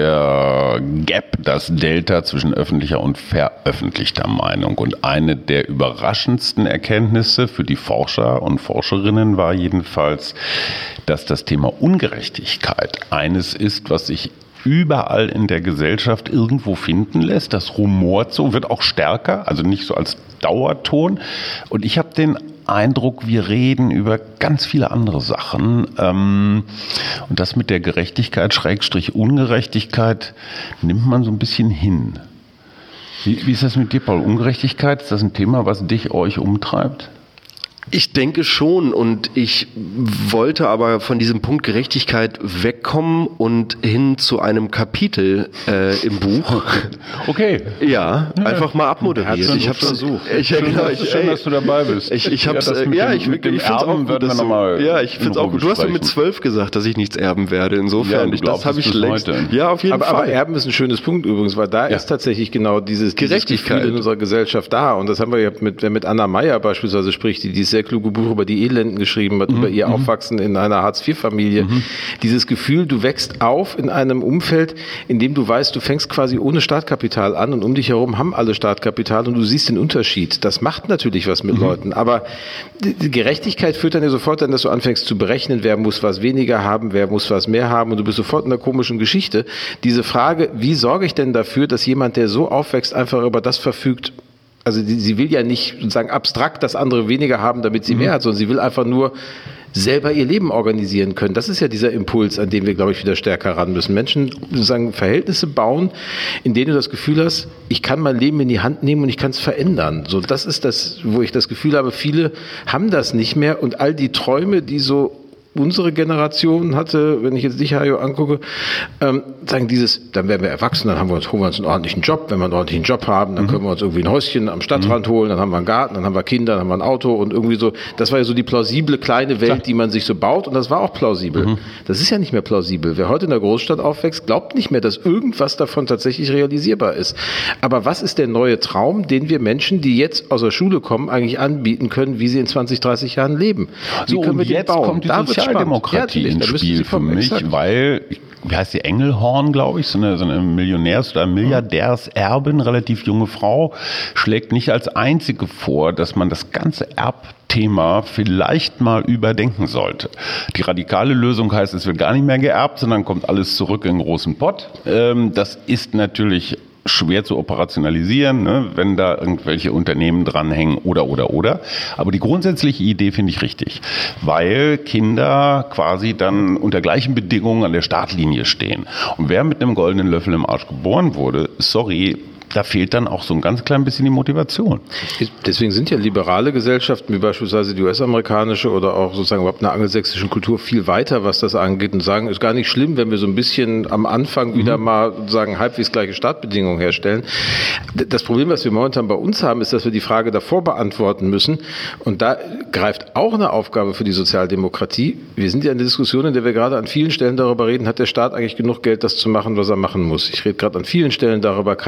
der Gap, das Delta zwischen öffentlicher und veröffentlichter Meinung. Und eine der überraschendsten Erkenntnisse für die Forscher und Forscherinnen war jedenfalls, dass das Thema Ungerechtigkeit eines ist, was sich überall in der Gesellschaft irgendwo finden lässt. Das rumort so, wird auch stärker, also nicht so als Dauerton. Und ich habe den Eindruck, wir reden über ganz viele andere Sachen. Und das mit der Gerechtigkeit, Schrägstrich Ungerechtigkeit, nimmt man so ein bisschen hin. Wie, wie ist das mit dir, Paul? Ungerechtigkeit, ist das ein Thema, was dich, euch umtreibt? Ich denke schon, und ich wollte aber von diesem Punkt Gerechtigkeit wegkommen und hin zu einem Kapitel äh, im Buch. Okay. Ja, einfach mal abmoderiert. Ich habe versucht. Ich, schön, genau, ich, schön, dass du dabei bist. Ich, ich hab's, ja, ja, ich, ich, ich finde auch gut, dass du, ja, ich find's auch gut. Du hast ja mit zwölf gesagt, dass ich nichts erben werde. Insofern, ja, ich, das habe ich längst. Heute. Ja, auf jeden aber, Fall. Aber Erben ist ein schönes Punkt übrigens, weil da ja. ist tatsächlich genau dieses, dieses Gefühl in unserer Gesellschaft da. Und das haben wir ja mit, wer mit Anna Meyer beispielsweise spricht, die dieses sehr kluge Buch über die Elenden geschrieben hat, mhm. über ihr Aufwachsen in einer Hartz vier Familie. Mhm. Dieses Gefühl, du wächst auf in einem Umfeld, in dem du weißt, du fängst quasi ohne Startkapital an und um dich herum haben alle Startkapital und du siehst den Unterschied. Das macht natürlich was mit mhm. Leuten, aber die Gerechtigkeit führt dann ja sofort dann, dass du anfängst zu berechnen, wer muss was weniger haben, wer muss was mehr haben und du bist sofort in einer komischen Geschichte. Diese Frage, wie sorge ich denn dafür, dass jemand, der so aufwächst, einfach über das verfügt, also die, sie will ja nicht sozusagen abstrakt das andere weniger haben, damit sie mhm. mehr hat, sondern sie will einfach nur selber ihr Leben organisieren können. Das ist ja dieser Impuls, an dem wir, glaube ich, wieder stärker ran müssen. Menschen sozusagen Verhältnisse bauen, in denen du das Gefühl hast, ich kann mein Leben in die Hand nehmen und ich kann es verändern. So, das ist das, wo ich das Gefühl habe, viele haben das nicht mehr und all die Träume, die so unsere Generation hatte, wenn ich jetzt dich, Hajo, angucke, ähm, sagen dieses, dann werden wir erwachsen, dann haben wir uns, holen wir uns einen ordentlichen Job. Wenn wir einen ordentlichen Job haben, dann mhm. können wir uns irgendwie ein Häuschen am Stadtrand mhm. holen, dann haben wir einen Garten, dann haben wir Kinder, dann haben wir ein Auto und irgendwie so. Das war ja so die plausible kleine Welt, Klar. die man sich so baut und das war auch plausibel. Mhm. Das ist ja nicht mehr plausibel. Wer heute in der Großstadt aufwächst, glaubt nicht mehr, dass irgendwas davon tatsächlich realisierbar ist. Aber was ist der neue Traum, den wir Menschen, die jetzt aus der Schule kommen, eigentlich anbieten können, wie sie in zwanzig, dreißig Jahren leben? Wie so, können wir und jetzt bauen? Kommt die da Sozialdemokratie ja, ins Spiel für mich, exakt. Weil, wie heißt die, Engelhorn, glaube ich, so eine, so eine Millionärs- oder Milliardärserbin, relativ junge Frau, schlägt nicht als einzige vor, dass man das ganze Erbthema vielleicht mal überdenken sollte. Die radikale Lösung heißt, es wird gar nicht mehr geerbt, sondern kommt alles zurück in einen großen Pott. Das ist natürlich schwer zu operationalisieren, ne, wenn da irgendwelche Unternehmen dranhängen oder, oder, oder. Aber die grundsätzliche Idee finde ich richtig, weil Kinder quasi dann unter gleichen Bedingungen an der Startlinie stehen. Und wer mit einem goldenen Löffel im Arsch geboren wurde, sorry, da fehlt dann auch so ein ganz klein bisschen die Motivation. Deswegen sind ja liberale Gesellschaften, wie beispielsweise die U S-amerikanische oder auch sozusagen überhaupt eine angelsächsische Kultur viel weiter, was das angeht und sagen, ist gar nicht schlimm, wenn wir so ein bisschen am Anfang mhm. wieder mal sozusagen halbwegs gleiche Startbedingungen herstellen. Das Problem, was wir momentan bei uns haben, ist, dass wir die Frage davor beantworten müssen und da greift auch eine Aufgabe für die Sozialdemokratie. Wir sind ja in der Diskussion, in der wir gerade an vielen Stellen darüber reden, hat der Staat eigentlich genug Geld, das zu machen, was er machen muss. Ich rede gerade an vielen Stellen darüber, kann ich das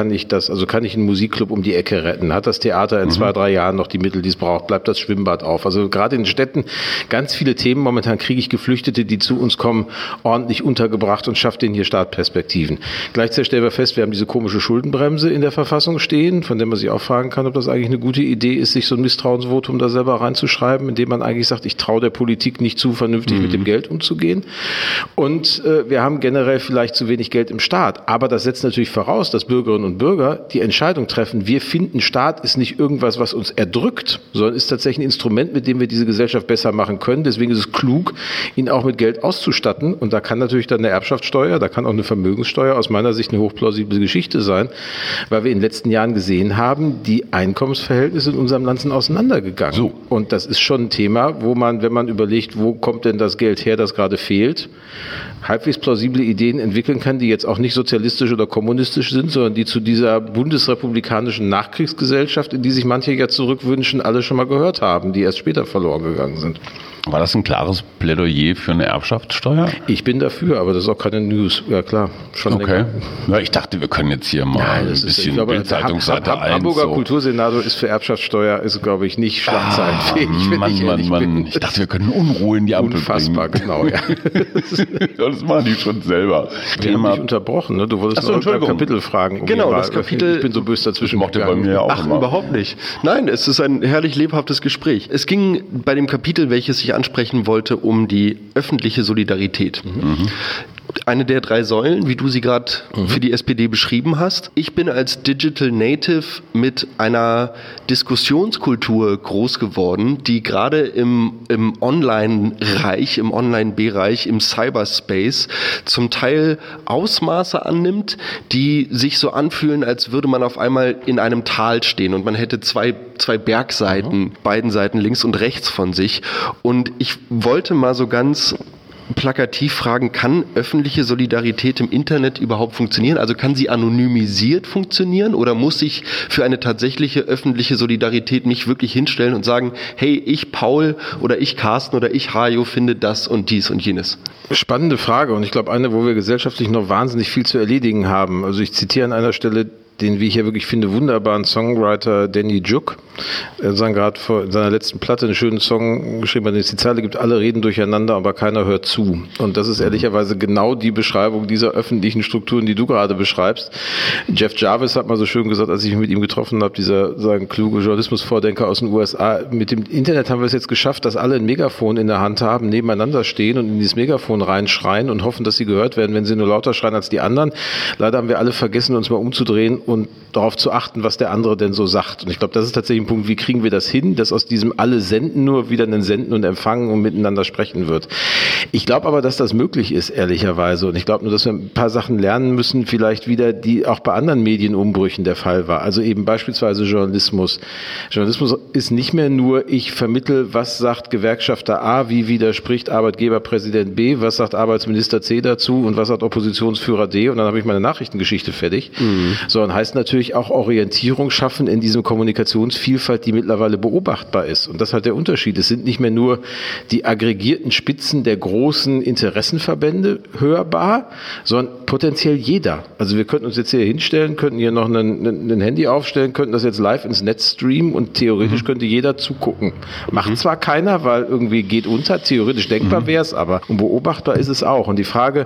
das? Also kann ich einen Musikclub um die Ecke retten? Hat das Theater in mhm. zwei, drei Jahren noch die Mittel, die es braucht? Bleibt das Schwimmbad auf? Also gerade in Städten ganz viele Themen. Momentan kriege ich Geflüchtete, die zu uns kommen, ordentlich untergebracht und schafft denen hier Startperspektiven. Gleichzeitig stellen wir fest, wir haben diese komische Schuldenbremse in der Verfassung stehen, von der man sich auch fragen kann, ob das eigentlich eine gute Idee ist, sich so ein Misstrauensvotum da selber reinzuschreiben, indem man eigentlich sagt, ich traue der Politik nicht zu, vernünftig mhm. mit dem Geld umzugehen. Und äh, wir haben generell vielleicht zu wenig Geld im Staat. Aber das setzt natürlich voraus, dass Bürgerinnen und Bürger die Entscheidung treffen, wir finden, Staat ist nicht irgendwas, was uns erdrückt, sondern ist tatsächlich ein Instrument, mit dem wir diese Gesellschaft besser machen können. Deswegen ist es klug, ihn auch mit Geld auszustatten. Und da kann natürlich dann eine Erbschaftssteuer, da kann auch eine Vermögenssteuer aus meiner Sicht eine hochplausible Geschichte sein, weil wir in den letzten Jahren gesehen haben, die Einkommensverhältnisse in unserem Land sind auseinandergegangen. So. Und das ist schon ein Thema, wo man, wenn man überlegt, wo kommt denn das Geld her, das gerade fehlt, halbwegs plausible Ideen entwickeln kann, die jetzt auch nicht sozialistisch oder kommunistisch sind, sondern die zu dieser bundesrepublikanischen Nachkriegsgesellschaft, in die sich manche ja zurückwünschen, alle schon mal gehört haben, die erst später verloren gegangen sind. War das ein klares Plädoyer für eine Erbschaftssteuer? Ich bin dafür, aber das ist auch keine News. Ja klar, schon okay. länger. Ja, ich dachte, wir können jetzt hier mal Nein, ein das bisschen ist, Bildzeitungsseite eins. Hamburger so. Kultursenator ist für Erbschaftssteuer, ist glaube ich nicht schlagzeilenfähig. Ah, Mann, ich Mann, Mann. Ich dachte, wir können Unruhe in die Ampel Unfassbar, bringen. Unfassbar, genau. Ja. Das machen die schon selber. Wir haben dich unterbrochen, ne? Du wolltest Ach so, noch ein Kapitel fragen. Um genau, das Kapitel. Ich bin so böse dazwischen mochte bei mir auch Ach, immer. Überhaupt nicht. Nein, es ist ein herrlich lebhaftes Gespräch. Es ging bei dem Kapitel, welches ich ansprechen wollte, um die öffentliche Solidarität. Mhm. Eine der drei Säulen, wie du sie gerade mhm. für die S P D beschrieben hast. Ich bin als Digital Native mit einer Diskussionskultur groß geworden, die gerade im, im Online-Reich, im Online-Bereich, im Cyberspace zum Teil Ausmaße annimmt, die sich so anfühlen, als würde man auf einmal in einem Tal stehen und man hätte zwei, zwei Bergseiten, mhm. beiden Seiten links und rechts von sich. Und ich wollte mal so ganz plakativ fragen, kann öffentliche Solidarität im Internet überhaupt funktionieren? Also kann sie anonymisiert funktionieren oder muss ich für eine tatsächliche öffentliche Solidarität mich wirklich hinstellen und sagen, hey, ich Paul oder ich Carsten oder ich Hajo finde das und dies und jenes? Spannende Frage und ich glaube eine, wo wir gesellschaftlich noch wahnsinnig viel zu erledigen haben. Also ich zitiere an einer Stelle den, wie ich ja wirklich finde, wunderbaren Songwriter Danny Juk. Er hat gerade vor seiner letzten Platte einen schönen Song geschrieben, bei dem es die Zeile gibt, alle reden durcheinander, aber keiner hört zu. Und das ist ehrlicherweise genau die Beschreibung dieser öffentlichen Strukturen, die du gerade beschreibst. Jeff Jarvis hat mal so schön gesagt, als ich mich mit ihm getroffen habe, dieser sagen, kluge Journalismusvordenker aus den U S A, mit dem Internet haben wir es jetzt geschafft, dass alle ein Megafon in der Hand haben, nebeneinander stehen und in dieses Megafon reinschreien und hoffen, dass sie gehört werden, wenn sie nur lauter schreien als die anderen. Leider haben wir alle vergessen, uns mal umzudrehen und darauf zu achten, was der andere denn so sagt. Und ich glaube, das ist tatsächlich ein Punkt, wie kriegen wir das hin, dass aus diesem alle senden nur wieder ein Senden und Empfangen und miteinander sprechen wird. Ich glaube aber, dass das möglich ist, ehrlicherweise. Und ich glaube nur, dass wir ein paar Sachen lernen müssen, vielleicht wieder, die auch bei anderen Medienumbrüchen der Fall war. Also eben beispielsweise Journalismus. Journalismus ist nicht mehr nur, ich vermittel, was sagt Gewerkschafter A, wie widerspricht Arbeitgeberpräsident B, was sagt Arbeitsminister C dazu und was sagt Oppositionsführer D und dann habe ich meine Nachrichtengeschichte fertig. Mhm. Sondern heißt natürlich auch Orientierung schaffen in diesem Kommunikationsvielfalt, die mittlerweile beobachtbar ist. Und das ist halt der Unterschied. Es sind nicht mehr nur die aggregierten Spitzen der großen Interessenverbände hörbar, sondern potenziell jeder. Also wir könnten uns jetzt hier hinstellen, könnten hier noch ein, ein Handy aufstellen, könnten das jetzt live ins Netz streamen und theoretisch mhm. könnte jeder zugucken. Macht mhm. zwar keiner, weil irgendwie geht unter, theoretisch denkbar mhm. wäre es aber. Und beobachtbar ist es auch. Und die Frage,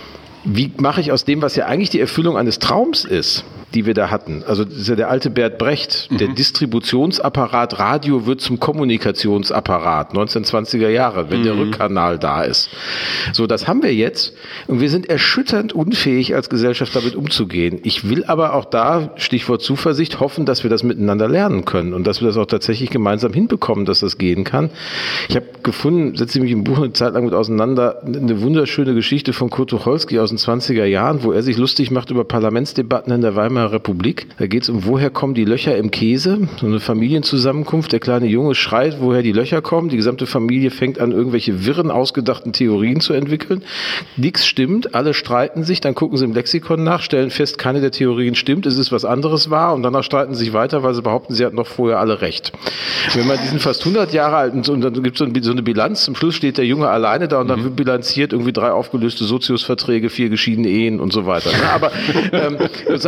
wie mache ich aus dem, was ja eigentlich die Erfüllung eines Traums ist, die wir da hatten. Also das ist ja der alte Bert Brecht, mhm. der Distributionsapparat Radio wird zum Kommunikationsapparat, neunzehnhundertzwanziger Jahre, wenn mhm. der Rückkanal da ist. So, das haben wir jetzt und wir sind erschütternd unfähig als Gesellschaft damit umzugehen. Ich will aber auch da, Stichwort Zuversicht, hoffen, dass wir das miteinander lernen können und dass wir das auch tatsächlich gemeinsam hinbekommen, dass das gehen kann. Ich habe gefunden, setze ich mich im Buch eine Zeit lang mit auseinander, eine wunderschöne Geschichte von Kurt Tucholsky aus den zwanziger Jahren, wo er sich lustig macht über Parlamentsdebatten in der Weimarer Republik. Da geht es um, woher kommen die Löcher im Käse? So eine Familienzusammenkunft. Der kleine Junge schreit, woher die Löcher kommen. Die gesamte Familie fängt an, irgendwelche wirren, ausgedachten Theorien zu entwickeln. Nichts stimmt, alle streiten sich, dann gucken sie im Lexikon nach, stellen fest, keine der Theorien stimmt, es ist was anderes wahr und danach streiten sie sich weiter, weil sie behaupten, sie hatten doch vorher alle recht. Wenn man diesen fast hundert Jahre alten, und dann gibt es so eine Bilanz, zum Schluss steht der Junge alleine da und dann wird bilanziert irgendwie drei aufgelöste Soziusverträge, vier geschiedene Ehen und so weiter. Aber ähm, sozusagen, wenn man das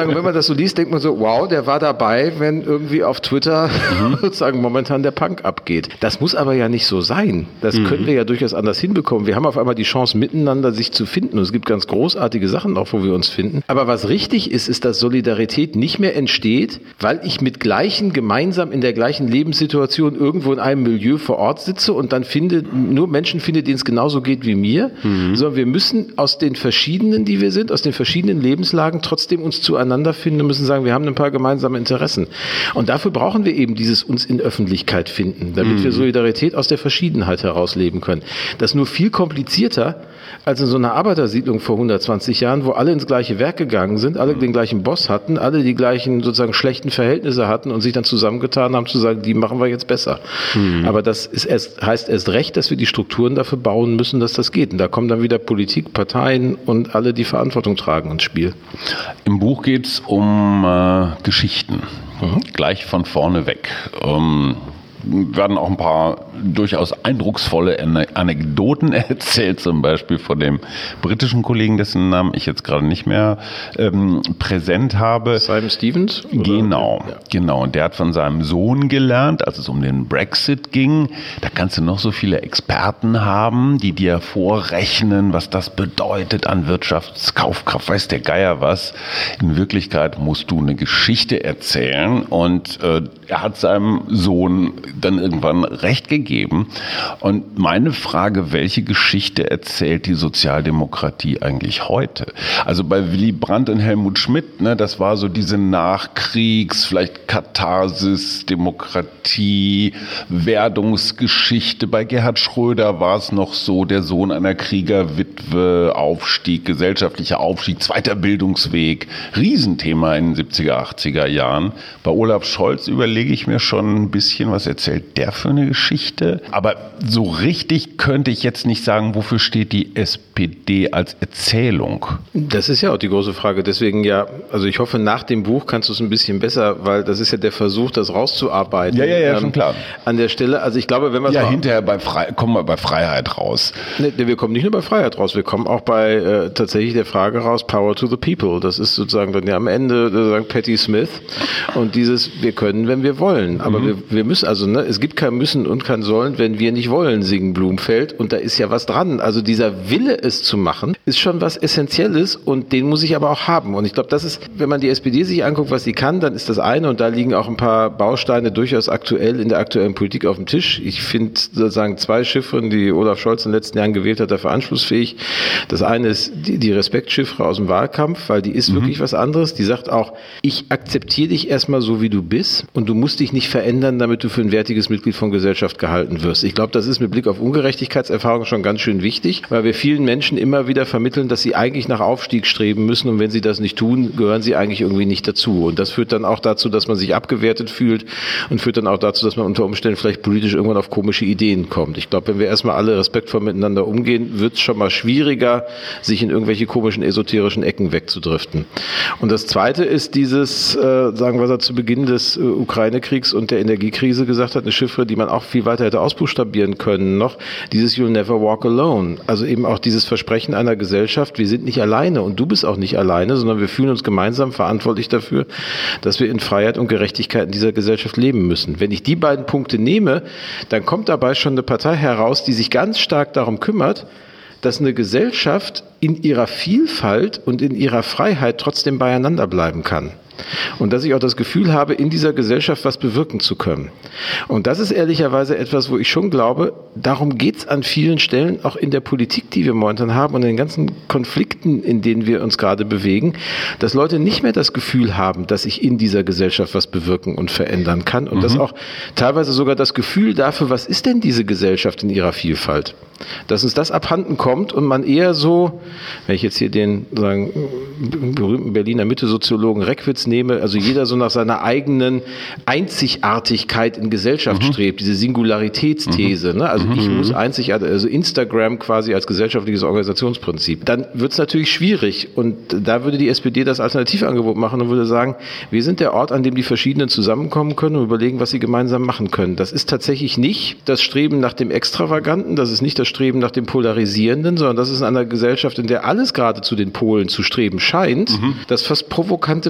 das so liest, denkt man so, wow, der war dabei, wenn irgendwie auf Twitter mhm. sozusagen momentan der Punk abgeht. Das muss aber ja nicht so sein. Das mhm. können wir ja durchaus anders hinbekommen. Wir haben auf einmal die Chance, miteinander sich zu finden. Und es gibt ganz großartige Sachen auch, wo wir uns finden. Aber was richtig ist, ist, dass Solidarität nicht mehr entsteht, weil ich mit Gleichen gemeinsam in der gleichen Lebenssituation irgendwo in einem Milieu vor Ort sitze und dann finde, nur Menschen finde, denen es genauso geht wie mir, mhm. sondern wir müssen aus den verschiedenen, die wir sind, aus den verschiedenen Lebenslagen trotzdem uns zueinander finden und müssen sagen, wir haben ein paar gemeinsame Interessen. Und dafür brauchen wir eben dieses uns in Öffentlichkeit finden, damit mhm. wir Solidarität aus der Verschiedenheit heraus leben können. Das ist nur viel komplizierter als in so einer Arbeitersiedlung vor hundertzwanzig Jahren, wo alle ins gleiche Werk gegangen sind, alle den gleichen Boss hatten, alle die gleichen sozusagen schlechten Verhältnisse hatten und sich dann zusammengetan haben, zu sagen, die machen wir jetzt besser. Mhm. Aber das ist erst, heißt erst recht, dass wir die Strukturen dafür bauen müssen, dass das geht. Und da kommen dann wieder Politik, Parteien und alle, die Verantwortung tragen, ins Spiel. Im Buch geht es um äh, Geschichten. Mhm. Gleich von vorne weg. Ähm werden auch ein paar durchaus eindrucksvolle Anekdoten erzählt, zum Beispiel von dem britischen Kollegen, dessen Namen ich jetzt gerade nicht mehr ähm, präsent habe. Simon Stevens? Oder? Genau, ja. genau. Und der hat von seinem Sohn gelernt, als es um den Brexit ging. Da kannst du noch so viele Experten haben, die dir vorrechnen, was das bedeutet an Wirtschaftskaufkraft, weiß der Geier was. In Wirklichkeit musst du eine Geschichte erzählen und äh, er hat seinem Sohn dann irgendwann recht gegeben. Und meine Frage, welche Geschichte erzählt die Sozialdemokratie eigentlich heute? Also bei Willy Brandt und Helmut Schmidt, ne, das war so diese Nachkriegs-, vielleicht Katharsis, Demokratie, Werdungsgeschichte. Bei Gerhard Schröder war es noch so, der Sohn einer Kriegerwitwe, Aufstieg, gesellschaftlicher Aufstieg, zweiter Bildungsweg. Riesenthema in den siebziger, achtziger Jahren. Bei Olaf Scholz überlege ich mir schon ein bisschen, was erzählt der für eine Geschichte? Aber so richtig könnte ich jetzt nicht sagen, wofür steht die S P D als Erzählung? Das ist ja auch die große Frage. Deswegen ja, also ich hoffe, nach dem Buch kannst du es ein bisschen besser, weil das ist ja der Versuch, das rauszuarbeiten. Ja, ja, ja, ähm, schon klar. An der Stelle, also ich glaube, wenn wir es Ja, hinterher bei Frei- kommen wir bei Freiheit raus. Ne, wir kommen nicht nur bei Freiheit raus, wir kommen auch bei äh, tatsächlich der Frage raus, Power to the People. Das ist sozusagen dann ja am Ende, sozusagen Patti Smith und dieses, wir können, wenn wir wollen. Aber mhm. wir, wir müssen, also ne, es gibt kein Müssen und kein Sollen, wenn wir nicht wollen, singen Blumfeld. Und da ist ja was dran. Also dieser Wille, es zu machen, ist schon was Essentielles und den muss ich aber auch haben. Und ich glaube, das ist, wenn man die S P D sich anguckt, was sie kann, dann ist das eine und da liegen auch ein paar Bausteine durchaus aktuell in der aktuellen Politik auf dem Tisch. Ich finde sozusagen zwei Chiffren, die Olaf Scholz in den letzten Jahren gewählt hat, dafür anschlussfähig. Das eine ist die, die Respektchiffre aus dem Wahlkampf, weil die ist mhm. wirklich was anderes. Die sagt auch, ich akzeptiere dich erstmal so, wie du bist und du musst dich nicht verändern, damit du für ein wertiges Mitglied von Gesellschaft gehalten wirst. Ich glaube, das ist mit Blick auf Ungerechtigkeitserfahrung schon ganz schön wichtig, weil wir vielen Menschen immer wieder vermitteln, dass sie eigentlich nach Aufstieg streben müssen und wenn sie das nicht tun, gehören sie eigentlich irgendwie nicht dazu. Und das führt dann auch dazu, dass man sich abgewertet fühlt und führt dann auch dazu, dass man unter Umständen vielleicht politisch irgendwann auf komische Ideen kommt. Ich glaube, wenn wir erstmal alle respektvoll miteinander umgehen, wird es schon mal schwieriger, sich in irgendwelche komischen esoterischen Ecken wegzudriften. Und das Zweite ist dieses, äh, sagen wir, was er zu Beginn des äh, Ukraine-Kriegs und der Energiekrise gesagt hat, eine Chiffre, die man auch viel weiter hätte ausbuchstabieren können noch, dieses You'll never walk alone. Also eben auch dieses Versprechen einer Gesellschaft, wir sind nicht alleine und du bist auch nicht alleine, sondern wir fühlen uns gemeinsam verantwortlich dafür, dass wir in Freiheit und Gerechtigkeit in dieser Gesellschaft leben müssen. Wenn ich die beiden Punkte nehme, dann kommt dabei schon eine Partei heraus, die sich ganz stark darum kümmert, dass eine Gesellschaft in ihrer Vielfalt und in ihrer Freiheit trotzdem beieinander bleiben kann. Und dass ich auch das Gefühl habe, in dieser Gesellschaft was bewirken zu können. Und das ist ehrlicherweise etwas, wo ich schon glaube, darum geht es an vielen Stellen, auch in der Politik, die wir momentan haben und in den ganzen Konflikten, in denen wir uns gerade bewegen, dass Leute nicht mehr das Gefühl haben, dass ich in dieser Gesellschaft was bewirken und verändern kann. Und mhm. dass auch teilweise sogar das Gefühl dafür, was ist denn diese Gesellschaft in ihrer Vielfalt? Dass uns das abhanden kommt und man eher so, wenn ich jetzt hier den sagen, berühmten Berliner Mitte-Soziologen Reckwitz nehme, also jeder so nach seiner eigenen Einzigartigkeit in Gesellschaft mhm. strebt, diese Singularitätsthese, mhm. ne? Also mhm. ich muss einzigartig, also Instagram quasi als gesellschaftliches Organisationsprinzip, dann wird es natürlich schwierig und da würde die S P D das Alternativangebot machen und würde sagen, wir sind der Ort, an dem die Verschiedenen zusammenkommen können und überlegen, was sie gemeinsam machen können. Das ist tatsächlich nicht das Streben nach dem Extravaganten, das ist nicht das Streben nach dem Polarisierenden, sondern das ist in einer Gesellschaft, in der alles gerade zu den Polen zu streben scheint, mhm. das fast provokante Beharren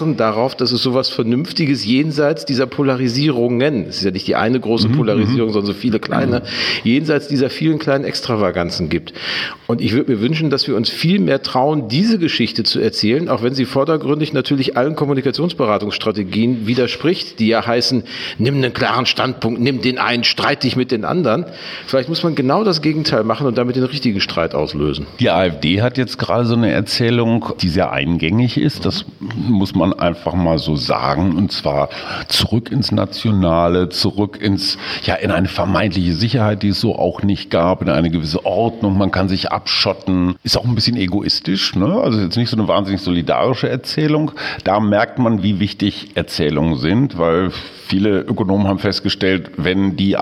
beharren darauf, dass es sowas Vernünftiges jenseits dieser Polarisierungen, es ist ja nicht die eine große Polarisierung, sondern so viele kleine, jenseits dieser vielen kleinen Extravaganzen gibt. Und ich würde mir wünschen, dass wir uns viel mehr trauen, diese Geschichte zu erzählen, auch wenn sie vordergründig natürlich allen Kommunikationsberatungsstrategien widerspricht, die ja heißen, nimm einen klaren Standpunkt, nimm den einen, streit dich mit den anderen. Vielleicht muss man genau das Gegenteil machen und damit den richtigen Streit auslösen. Die AfD hat jetzt gerade so eine Erzählung, die sehr eingängig ist, das muss man einfach mal so sagen, und zwar zurück ins Nationale, zurück ins, ja, in eine vermeintliche Sicherheit, die es so auch nicht gab, in eine gewisse Ordnung, man kann sich abschotten, ist auch ein bisschen egoistisch, ne? Also jetzt nicht so eine wahnsinnig solidarische Erzählung, da merkt man, wie wichtig Erzählungen sind, weil viele Ökonomen haben festgestellt, wenn die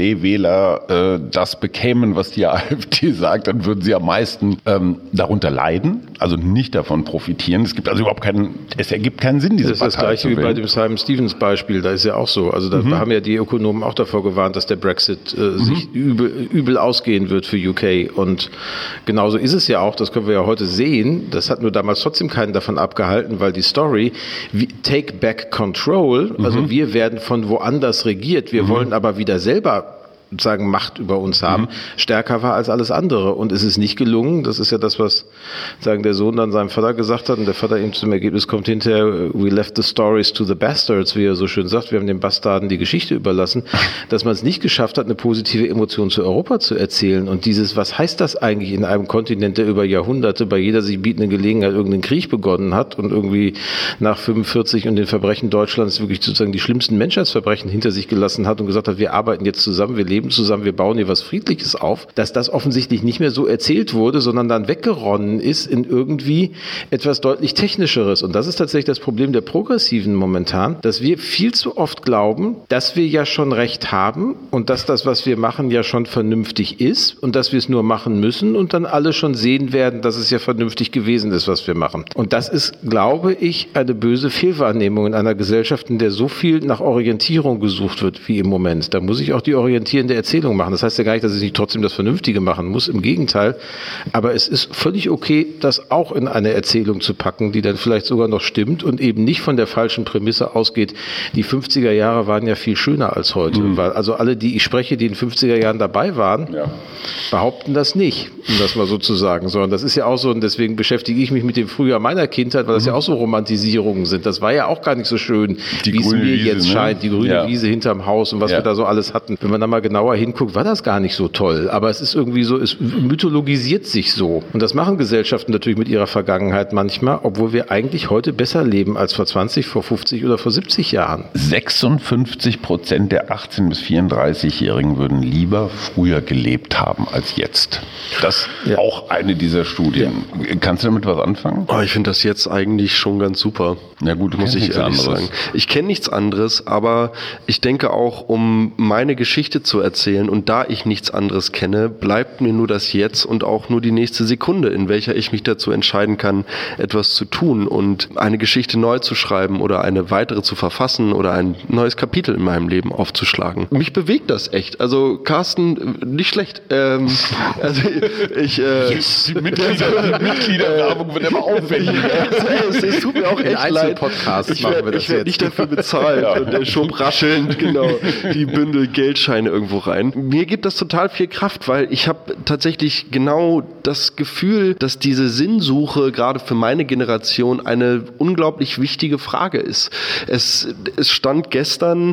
AfD-Wähler äh, das bekämen, was die AfD sagt, dann würden sie am meisten ähm, darunter leiden, also nicht davon profitieren. Es gibt also überhaupt keinen, es ergibt keinen Sinn, diese Das ist das Partei Gleiche wie bei dem Simon Stevens Beispiel, da ist ja auch so. Also da mhm. haben ja die Ökonomen auch davor gewarnt, dass der Brexit äh, mhm. sich übel, übel ausgehen wird für U K. Und genauso ist es ja auch, das können wir ja heute sehen, das hat nur damals trotzdem keinen davon abgehalten, weil die Story, wie, take back control, mhm. also wir werden von woanders regiert, wir mhm. wollen aber wieder selber sagen Macht über uns haben, mhm. stärker war als alles andere. Und es ist nicht gelungen. Das ist ja das, was sagen der Sohn dann seinem Vater gesagt hat. Und der Vater eben zum Ergebnis kommt hinterher, we left the stories to the bastards, wie er so schön sagt. Wir haben den Bastarden die Geschichte überlassen. Dass man es nicht geschafft hat, eine positive Emotion zu Europa zu erzählen. Und dieses, was heißt das eigentlich in einem Kontinent, der über Jahrhunderte bei jeder sich bietenden Gelegenheit irgendeinen Krieg begonnen hat und irgendwie nach fünfundvierzig und den Verbrechen Deutschlands wirklich sozusagen die schlimmsten Menschheitsverbrechen hinter sich gelassen hat und gesagt hat, wir arbeiten jetzt zusammen, wir leben zusammen, wir bauen hier was Friedliches auf, dass das offensichtlich nicht mehr so erzählt wurde, sondern dann weggeronnen ist in irgendwie etwas deutlich Technischeres. Und das ist tatsächlich das Problem der Progressiven momentan, dass wir viel zu oft glauben, dass wir ja schon Recht haben und dass das, was wir machen, ja schon vernünftig ist und dass wir es nur machen müssen und dann alle schon sehen werden, dass es ja vernünftig gewesen ist, was wir machen. Und das ist, glaube ich, eine böse Fehlwahrnehmung in einer Gesellschaft, in der so viel nach Orientierung gesucht wird wie im Moment. Da muss ich auch die orientierende Erzählung machen. Das heißt ja gar nicht, dass ich nicht trotzdem das Vernünftige machen muss, im Gegenteil. Aber es ist völlig okay, das auch in eine Erzählung zu packen, die dann vielleicht sogar noch stimmt und eben nicht von der falschen Prämisse ausgeht. Die fünfziger Jahre waren ja viel schöner als heute. Mhm. Weil also alle, die ich spreche, die in den fünfziger Jahren dabei waren, ja. behaupten das nicht, um das mal so zu sagen. Sondern das ist ja auch so, und deswegen beschäftige ich mich mit dem Frühjahr meiner Kindheit, weil das mhm. ja auch so Romantisierungen sind. Das war ja auch gar nicht so schön, die wie es mir Wiese, jetzt ne? scheint. Die grüne ja. Wiese hinterm Haus und was ja. wir da so alles hatten. Wenn man da mal genauer hinguckt, war das gar nicht so toll. Aber es ist irgendwie so, es mythologisiert sich so. Und das machen Gesellschaften natürlich mit ihrer Vergangenheit manchmal, obwohl wir eigentlich heute besser leben als vor zwanzig, vor fünfzig oder vor siebzig Jahren. sechsundfünfzig Prozent der achtzehn- bis vierunddreißigjährigen würden lieber früher gelebt haben als jetzt. Das ist ja. auch eine dieser Studien. Ja. Kannst du damit was anfangen? Oh, ich finde das jetzt eigentlich schon ganz super. Ja gut, muss ich ehrlich sagen. Ich kenne nichts anderes, aber ich denke auch, um meine Geschichte zu erzählen und da ich nichts anderes kenne, bleibt mir nur das Jetzt und auch nur die nächste Sekunde, in welcher ich mich dazu entscheiden kann, etwas zu tun und eine Geschichte neu zu schreiben oder eine weitere zu verfassen oder ein neues Kapitel in meinem Leben aufzuschlagen. Mich bewegt das echt. Also Carsten, nicht schlecht. Ähm, also ich, äh, yes, die Mitglieder, die Mitgliederwerbung wird immer aufwendiger. es, es, es tut mir auch echt leid. Ich werde werd nicht dafür bezahlt. Ja. Und der schob raschelnd genau die Bündel Geldscheine irgendwo rein. Mir gibt das total viel Kraft, weil ich habe tatsächlich genau das Gefühl, dass diese Sinnsuche gerade für meine Generation eine unglaublich wichtige Frage ist. Es, es stand gestern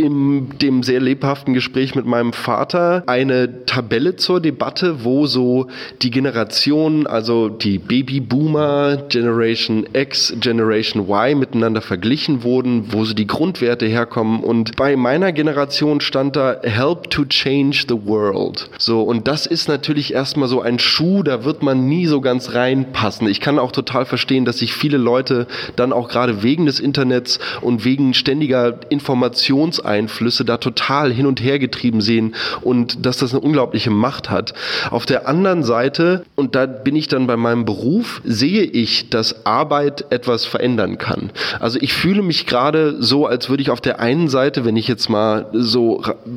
in dem sehr lebhaften Gespräch mit meinem Vater eine Tabelle zur Debatte, wo so die Generationen, also die Babyboomer, Generation X, Generation Y miteinander verglichen wurden, wo so die Grundwerte herkommen. Und bei meiner Generation stand da Help to change the world. So, und das ist natürlich erstmal so ein Schuh, da wird man nie so ganz reinpassen. Ich kann auch total verstehen, dass sich viele Leute dann auch gerade wegen des Internets und wegen ständiger Informationseinflüsse da total hin und her getrieben sehen und dass das eine unglaubliche Macht hat. Auf der anderen Seite, und da bin ich dann bei meinem Beruf, sehe ich, dass Arbeit etwas verändern kann. Also ich fühle mich gerade so, als würde ich auf der einen Seite, wenn ich jetzt mal so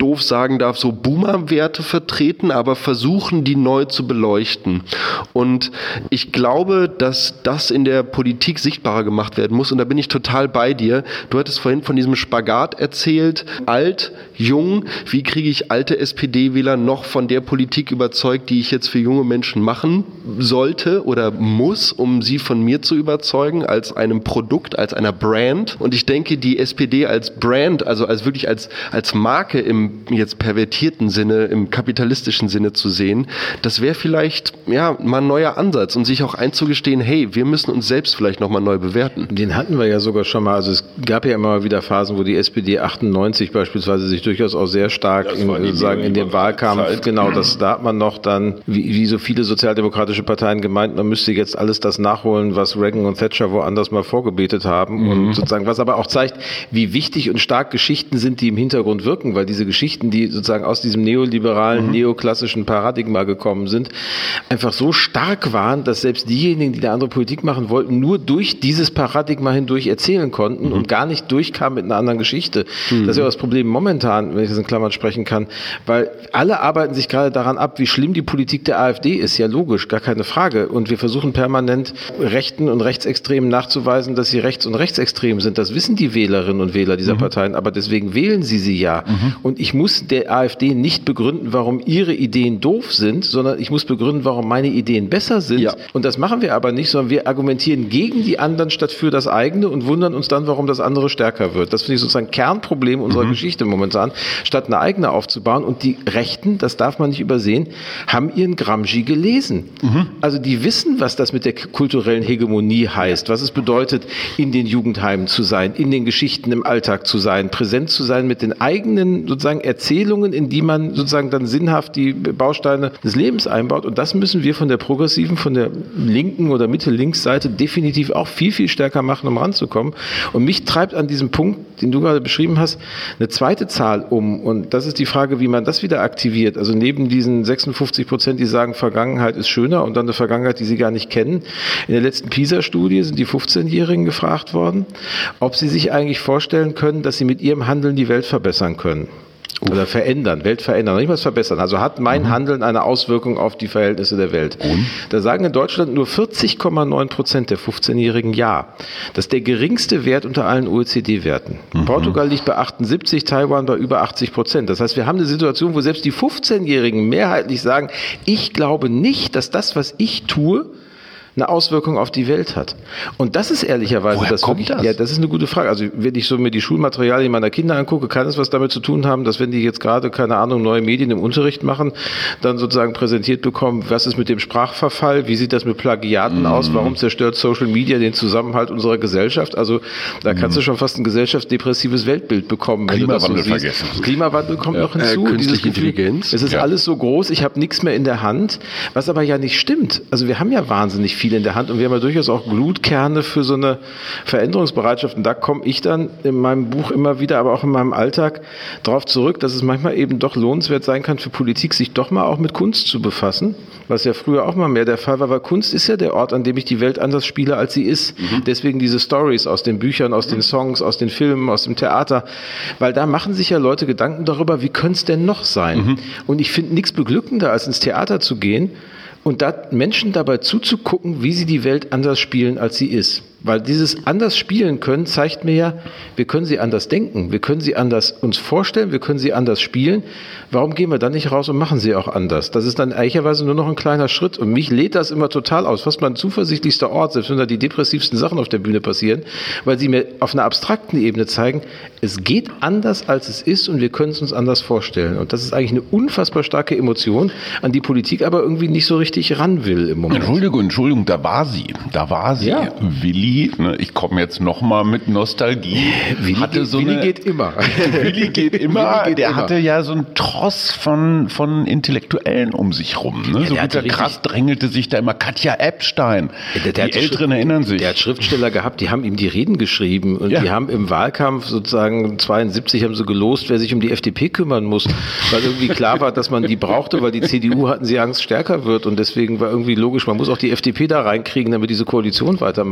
doof sagen darf, so Boomer-Werte vertreten, aber versuchen, die neu zu beleuchten. Und ich glaube, dass das in der Politik sichtbarer gemacht werden muss. Und da bin ich total bei dir. Du hattest vorhin von diesem Spagat erzählt. Alt, jung. Wie kriege ich alte S P D-Wähler noch von der Politik überzeugt, die ich jetzt für junge Menschen machen sollte oder muss, um sie von mir zu überzeugen, als einem Produkt, als einer Brand. Und ich denke, die S P D als Brand, also als wirklich als, als Marke im jetzt pervertierten Sinne, im kapitalistischen Sinne zu sehen, das wäre vielleicht ja mal ein neuer Ansatz und sich auch einzugestehen, hey, wir müssen uns selbst vielleicht nochmal neu bewerten. Den hatten wir ja sogar schon mal, also es gab ja immer wieder Phasen, wo die S P D achtundneunzig beispielsweise sich durchaus auch sehr stark in, sozusagen in dem Wahlkampf, Zeit. genau, das, da hat man noch dann, wie, wie so viele sozialdemokratische Parteien gemeint, man müsste jetzt alles das nachholen, was Reagan und Thatcher woanders mal vorgebetet haben mhm. und sozusagen, was aber auch zeigt, wie wichtig und stark Geschichten sind, die im Hintergrund wirken, weil diese Geschichten, die sozusagen aus diesem neoliberalen, mhm. neoklassischen Paradigma gekommen sind, einfach so stark waren, dass selbst diejenigen, die eine andere Politik machen wollten, nur durch dieses Paradigma hindurch erzählen konnten mhm. und gar nicht durchkamen mit einer anderen Geschichte. Mhm. Das ist ja das Problem momentan, wenn ich das in Klammern sprechen kann, weil alle arbeiten sich gerade daran ab, wie schlimm die Politik der AfD ist. Ja, logisch, gar keine Frage. Und wir versuchen permanent Rechten und Rechtsextremen nachzuweisen, dass sie rechts und rechtsextrem sind. Das wissen die Wählerinnen und Wähler dieser mhm. Parteien, aber deswegen wählen sie sie ja. Mhm. Und ich muss der AfD nicht begründen, warum ihre Ideen doof sind, sondern ich muss begründen, warum meine Ideen besser sind. Ja. Und das machen wir aber nicht, sondern wir argumentieren gegen die anderen statt für das eigene und wundern uns dann, warum das andere stärker wird. Das finde ich sozusagen Kernproblem unserer mhm. Geschichte momentan, statt eine eigene aufzubauen. Und die Rechten, das darf man nicht übersehen, haben ihren Gramsci gelesen. Mhm. Also die wissen, was das mit der kulturellen Hegemonie heißt, was es bedeutet, in den Jugendheimen zu sein, in den Geschichten im Alltag zu sein, präsent zu sein mit den eigenen sozusagen Erzählungen, in die man sozusagen dann sinnhaft die Bausteine des Lebens einbaut. Und das müssen wir von der progressiven, von der linken oder Mitte-Links-Seite definitiv auch viel, viel stärker machen, um ranzukommen. Und mich treibt an diesem Punkt, den du gerade beschrieben hast, eine zweite Zahl um. Und das ist die Frage, wie man das wieder aktiviert. Also neben diesen sechsundfünfzig Prozent, die sagen, Vergangenheit ist schöner und dann eine Vergangenheit, die sie gar nicht kennen. In der letzten PISA-Studie sind die fünfzehnjährigen gefragt worden, ob sie sich eigentlich vorstellen können, dass sie mit ihrem Handeln die Welt verbessern können. Oder verändern, Welt verändern, nicht was verbessern. Also hat mein mhm. Handeln eine Auswirkung auf die Verhältnisse der Welt. Und? Da sagen in Deutschland nur vierzig Komma neun Prozent der fünfzehnjährigen Ja. Das ist der geringste Wert unter allen O E C D-Werten. Mhm. Portugal liegt bei achtundsiebzig, Taiwan bei über achtzig Prozent. Das heißt, wir haben eine Situation, wo selbst die fünfzehnjährigen mehrheitlich sagen, ich glaube nicht, dass das, was ich tue, eine Auswirkung auf die Welt hat. Und das ist ehrlicherweise Woher das kommt wirklich, das? Ja, das ist eine gute Frage. Also wenn ich so mir die Schulmaterialien meiner Kinder angucke, kann es was damit zu tun haben, dass wenn die jetzt gerade, keine Ahnung, neue Medien im Unterricht machen, dann sozusagen präsentiert bekommen, was ist mit dem Sprachverfall, wie sieht das mit Plagiaten mm. aus, warum zerstört Social Media den Zusammenhalt unserer Gesellschaft? Also da kannst mm. du schon fast ein gesellschaftsdepressives Weltbild bekommen. Wenn Klimawandel du das so vergessen. Klimawandel kommt ja. noch hinzu. Äh, künstliche Intelligenz. Es ist ja. alles so groß, ich habe nichts mehr in der Hand, was aber ja nicht stimmt. Also wir haben ja wahnsinnig viel in der Hand und wir haben ja durchaus auch Glutkerne für so eine Veränderungsbereitschaft. Und da komme ich dann in meinem Buch immer wieder, aber auch in meinem Alltag darauf zurück, dass es manchmal eben doch lohnenswert sein kann für Politik, sich doch mal auch mit Kunst zu befassen, was ja früher auch mal mehr der Fall war, weil Kunst ist ja der Ort, an dem ich die Welt anders spiele, als sie ist. Mhm. Deswegen diese Stories aus den Büchern, aus den Songs, aus den Filmen, aus dem Theater, weil da machen sich ja Leute Gedanken darüber, wie könnte es denn noch sein? Mhm. Und ich finde nichts beglückender, als ins Theater zu gehen und da Menschen dabei zuzugucken, wie sie die Welt anders spielen, als sie ist. Weil dieses anders spielen können, zeigt mir ja, wir können sie anders denken, wir können sie anders uns vorstellen, wir können sie anders spielen. Warum gehen wir dann nicht raus und machen sie auch anders? Das ist dann ehrlicherweise nur noch ein kleiner Schritt. Und mich lädt das immer total aus. Fast mein zuversichtlichster Ort, selbst wenn da die depressivsten Sachen auf der Bühne passieren, weil sie mir auf einer abstrakten Ebene zeigen, es geht anders, als es ist und wir können es uns anders vorstellen. Und das ist eigentlich eine unfassbar starke Emotion, an die Politik aber irgendwie nicht so richtig ran will im Moment. Entschuldigung, Entschuldigung, da war sie. Da war sie. Ja. Willi, ne, ich komme jetzt nochmal mit Nostalgie. Willi, hatte geht, so Willi eine, geht immer. Willi geht immer. Willi geht der immer. hatte ja so einen Tross von, von Intellektuellen um sich rum. Ne? Ja, so guter krass drängelte sich da immer Katja Epstein. Der, der die Älteren erinnern sich. Der hat Schriftsteller gehabt, die haben ihm die Reden geschrieben und ja. die haben im Wahlkampf sozusagen zweiundsiebzig haben sie gelost, wer sich um die F D P kümmern muss, weil irgendwie klar war, dass man die brauchte, weil die C D U hatten sie Angst stärker wird und deswegen war irgendwie logisch, man muss auch die F D P da reinkriegen, damit diese Koalition weitermachen kann.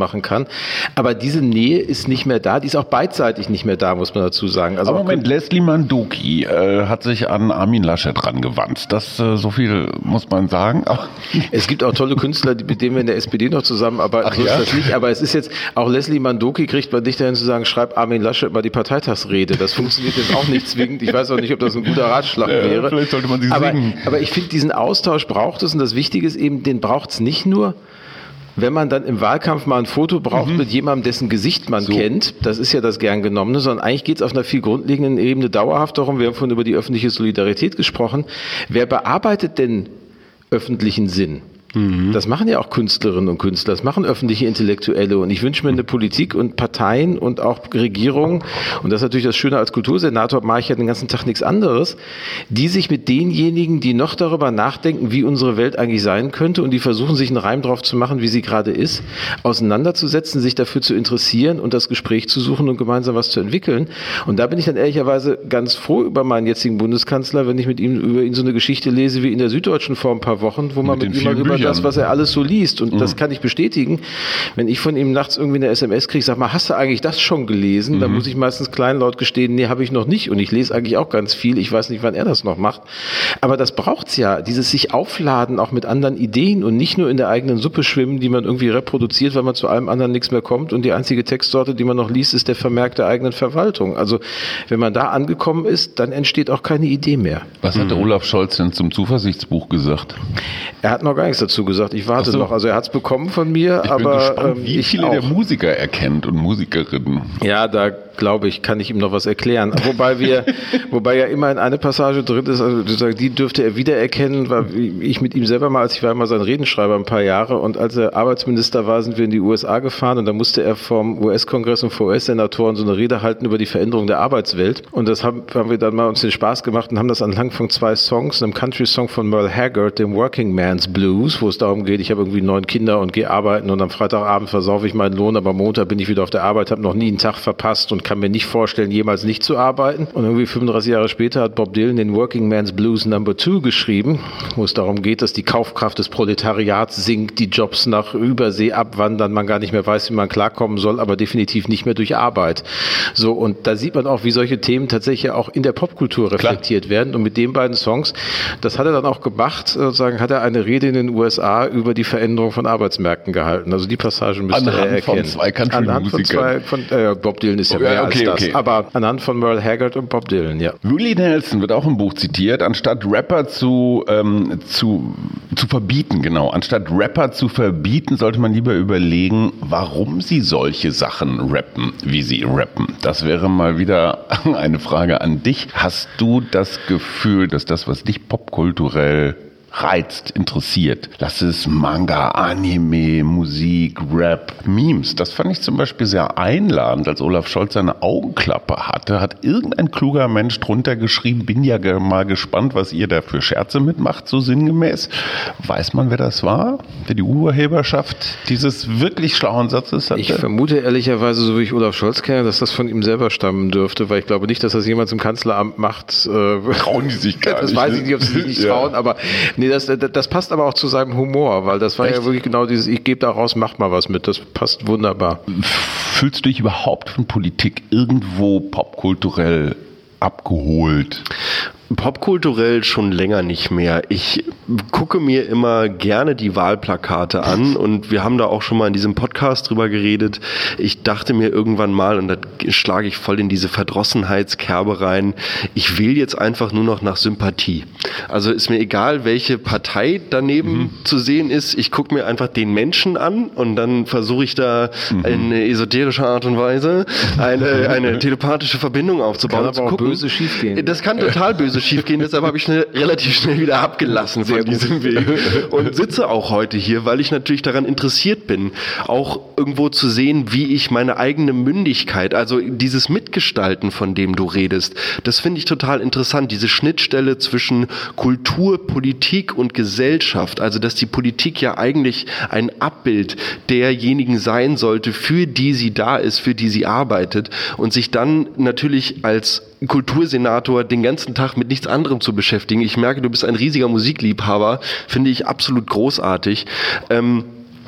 Aber diese Nähe ist nicht mehr da, die ist auch beidseitig nicht mehr da, muss man dazu sagen. Also Aber Moment, Leslie Mandoki äh, hat sich an Armin Laschet rangewandt. Das, äh, so viel muss man sagen. Auch es gibt auch tolle Künstler, die, mit denen wir in der S P D noch zusammenarbeiten. Ach, so ja? ist das nicht. Aber es ist jetzt, auch Leslie Mandoki kriegt man nicht dahin zu sagen, schreib Armin Laschet mal die Parteitagsrede. Das funktioniert jetzt auch nicht zwingend. Ich weiß auch nicht, ob das ein guter Ratschlag ja, wäre. Vielleicht sollte man sie aber, singen. aber ich finde, diesen Austausch braucht es und das Wichtige ist eben, den braucht es nicht nur, wenn man dann im Wahlkampf mal ein Foto braucht mhm. mit jemandem, dessen Gesicht man so kennt, das ist ja das gern genommene, sondern eigentlich geht es auf einer viel grundlegenden Ebene dauerhaft darum, wir haben vorhin über die öffentliche Solidarität gesprochen, wer bearbeitet denn öffentlichen Sinn? Mhm. Das machen ja auch Künstlerinnen und Künstler, das machen öffentliche Intellektuelle und ich wünsche mir eine Politik und Parteien und auch Regierungen, und das ist natürlich das Schöne, als Kultursenator mache ich ja den ganzen Tag nichts anderes, die sich mit denjenigen, die noch darüber nachdenken, wie unsere Welt eigentlich sein könnte und die versuchen, sich einen Reim drauf zu machen, wie sie gerade ist, auseinanderzusetzen, sich dafür zu interessieren und das Gespräch zu suchen und gemeinsam was zu entwickeln. Und da bin ich dann ehrlicherweise ganz froh über meinen jetzigen Bundeskanzler, wenn ich mit ihm über ihn so eine Geschichte lese wie in der Süddeutschen vor ein paar Wochen, wo man mit, mit ihm mal über das, was er alles so liest. Und mhm. das kann ich bestätigen. Wenn ich von ihm nachts irgendwie eine S M S kriege, sag mal, hast du eigentlich das schon gelesen? Mhm. Dann muss ich meistens kleinlaut gestehen, nee, habe ich noch nicht. Und ich lese eigentlich auch ganz viel. Ich weiß nicht, wann er das noch macht. Aber das braucht's ja. Dieses sich aufladen, auch mit anderen Ideen und nicht nur in der eigenen Suppe schwimmen, die man irgendwie reproduziert, weil man zu allem anderen nichts mehr kommt. Und die einzige Textsorte, die man noch liest, ist der Vermerk der eigenen Verwaltung. Also wenn man da angekommen ist, dann entsteht auch keine Idee mehr. Was hat der mhm. Olaf Scholz denn zum Zuversichtsbuch gesagt? Er hat noch gar nichts dazu gesagt. Ich warte so. noch. Also er hat es bekommen von mir, ich aber bin gespannt, ähm, wie ich viele auch. der Musiker er kennt und Musikerinnen. Ja, da glaube ich, kann ich ihm noch was erklären. Wobei wir, wobei ja immerhin eine Passage drin ist, also die dürfte er wiedererkennen, weil ich mit ihm selber mal, als ich war mal sein Redenschreiber ein paar Jahre und als er Arbeitsminister war, sind wir in die U S A gefahren und da musste er vom U S-Kongress und vor U S-Senatoren so eine Rede halten über die Veränderung der Arbeitswelt. Und das haben, haben wir dann mal uns den Spaß gemacht und haben das anhand von zwei Songs, einem Country-Song von Merle Haggard, dem Working Man's Blues, wo es darum geht, ich habe irgendwie neun Kinder und gehe arbeiten und am Freitagabend versaufe ich meinen Lohn, aber am Montag bin ich wieder auf der Arbeit, habe noch nie einen Tag verpasst und kann mir nicht vorstellen, jemals nicht zu arbeiten. Und irgendwie fünfunddreißig Jahre später hat Bob Dylan den Working Man's Blues Number Two geschrieben, wo es darum geht, dass die Kaufkraft des Proletariats sinkt, die Jobs nach Übersee abwandern, man gar nicht mehr weiß, wie man klarkommen soll, aber definitiv nicht mehr durch Arbeit. So, und da sieht man auch, wie solche Themen tatsächlich auch in der Popkultur reflektiert Klar. werden. Und mit den beiden Songs, das hat er dann auch gemacht, sozusagen hat er eine Rede in den U S A über die Veränderung von Arbeitsmärkten gehalten. Also die Passagen müsste er erkennen. Von zwei Anhand von zwei, von äh, Bob Dylan ist ja oh, mehr ja, okay, als das. Okay. Aber anhand von Merle Haggard und Bob Dylan, ja. Willie Nelson wird auch im Buch zitiert, anstatt Rapper zu, ähm, zu, zu verbieten, genau, anstatt Rapper zu verbieten, sollte man lieber überlegen, warum sie solche Sachen rappen, wie sie rappen. Das wäre mal wieder eine Frage an dich. Hast du das Gefühl, dass das, was dich popkulturell reizt, interessiert. Lass es Manga, Anime, Musik, Rap, Memes. Das fand ich zum Beispiel sehr einladend, als Olaf Scholz seine Augenklappe hatte, hat irgendein kluger Mensch drunter geschrieben, bin ja mal gespannt, was ihr da für Scherze mitmacht, so sinngemäß. Weiß man, wer das war? Wer die Urheberschaft dieses wirklich schlauen Satzes hatte? Ich vermute ehrlicherweise, so wie ich Olaf Scholz kenne, dass das von ihm selber stammen dürfte, weil ich glaube nicht, dass das jemand im Kanzleramt macht. Äh, trauen die sich gar das nicht. Das weiß ich nicht, ob sie sich nicht ja. trauen, aber nee, das, das passt aber auch zu seinem Humor, weil das war Echt? ja wirklich genau dieses, ich gebe da raus, mach mal was mit, das passt wunderbar. Fühlst du dich überhaupt von Politik irgendwo popkulturell abgeholt? Popkulturell schon länger nicht mehr. Ich gucke mir immer gerne die Wahlplakate an und wir haben da auch schon mal in diesem Podcast drüber geredet. Ich dachte mir irgendwann mal, und da schlage ich voll in diese Verdrossenheitskerbe rein, ich wähle jetzt einfach nur noch nach Sympathie. Also ist mir egal, welche Partei daneben mhm. zu sehen ist. Ich gucke mir einfach den Menschen an und dann versuche ich da mhm. in esoterischer Art und Weise eine, eine telepathische Verbindung aufzubauen. Kann aber auch böse schiefgehen. Das kann total böse schiefgehen, deshalb habe ich schnell, relativ schnell wieder abgelassen von diesem Weg und sitze auch heute hier, weil ich natürlich daran interessiert bin, auch irgendwo zu sehen, wie ich meine eigene Mündigkeit, also dieses Mitgestalten, von dem du redest, das finde ich total interessant, diese Schnittstelle zwischen Kultur, Politik und Gesellschaft, also dass die Politik ja eigentlich ein Abbild derjenigen sein sollte, für die sie da ist, für die sie arbeitet und sich dann natürlich als Kultursenator den ganzen Tag mit nichts anderem zu beschäftigen. Ich merke, du bist ein riesiger Musikliebhaber, finde ich absolut großartig. Ähm,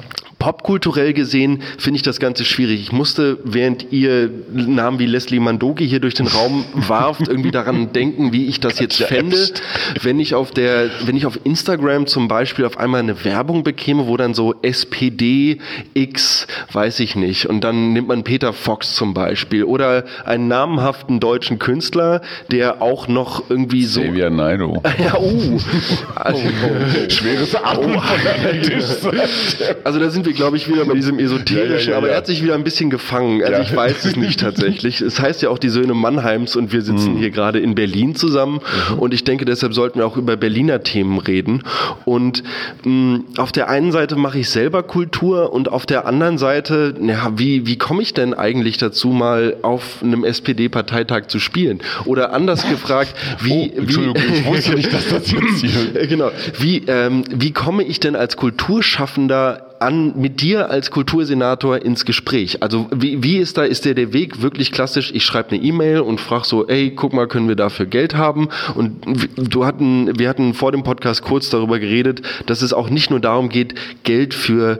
Popkulturell gesehen finde ich das Ganze schwierig. Ich musste, während ihr Namen wie Leslie Mandoki hier durch den Raum warft, irgendwie daran denken, wie ich das jetzt fände, wenn ich auf der, wenn ich auf Instagram zum Beispiel auf einmal eine Werbung bekäme, wo dann so S P D X, weiß ich nicht, und dann nimmt man Peter Fox zum Beispiel oder einen namhaften deutschen Künstler, der auch noch irgendwie so... Xavier Naidoo. Ja, uh. Also, oh, schweres Atmen von der Tischseite. Also da sind wir, glaube ich, wieder bei diesem Esoterischen, ja, ja, ja, aber er hat sich wieder ein bisschen gefangen. Also ja. ich weiß es nicht tatsächlich. Es heißt ja auch die Söhne Mannheims und wir sitzen mhm. hier gerade in Berlin zusammen mhm. und ich denke, deshalb sollten wir auch über Berliner Themen reden. Und mh, auf der einen Seite mache ich selber Kultur und auf der anderen Seite, ja, wie, wie komme ich denn eigentlich dazu, mal auf einem S P D-Parteitag zu spielen? Oder anders gefragt, wie... Oh, Entschuldigung, wie, ich wusste nicht, dass das jetzt hier... Genau. Wie, ähm, wie komme ich denn als Kulturschaffender an, mit dir als Kultursenator ins Gespräch? Also wie, wie ist da, ist der, der Weg wirklich klassisch, ich schreibe eine E-Mail und frage so, ey, guck mal, können wir dafür Geld haben? Und du hatten, wir hatten vor dem Podcast kurz darüber geredet, dass es auch nicht nur darum geht, Geld für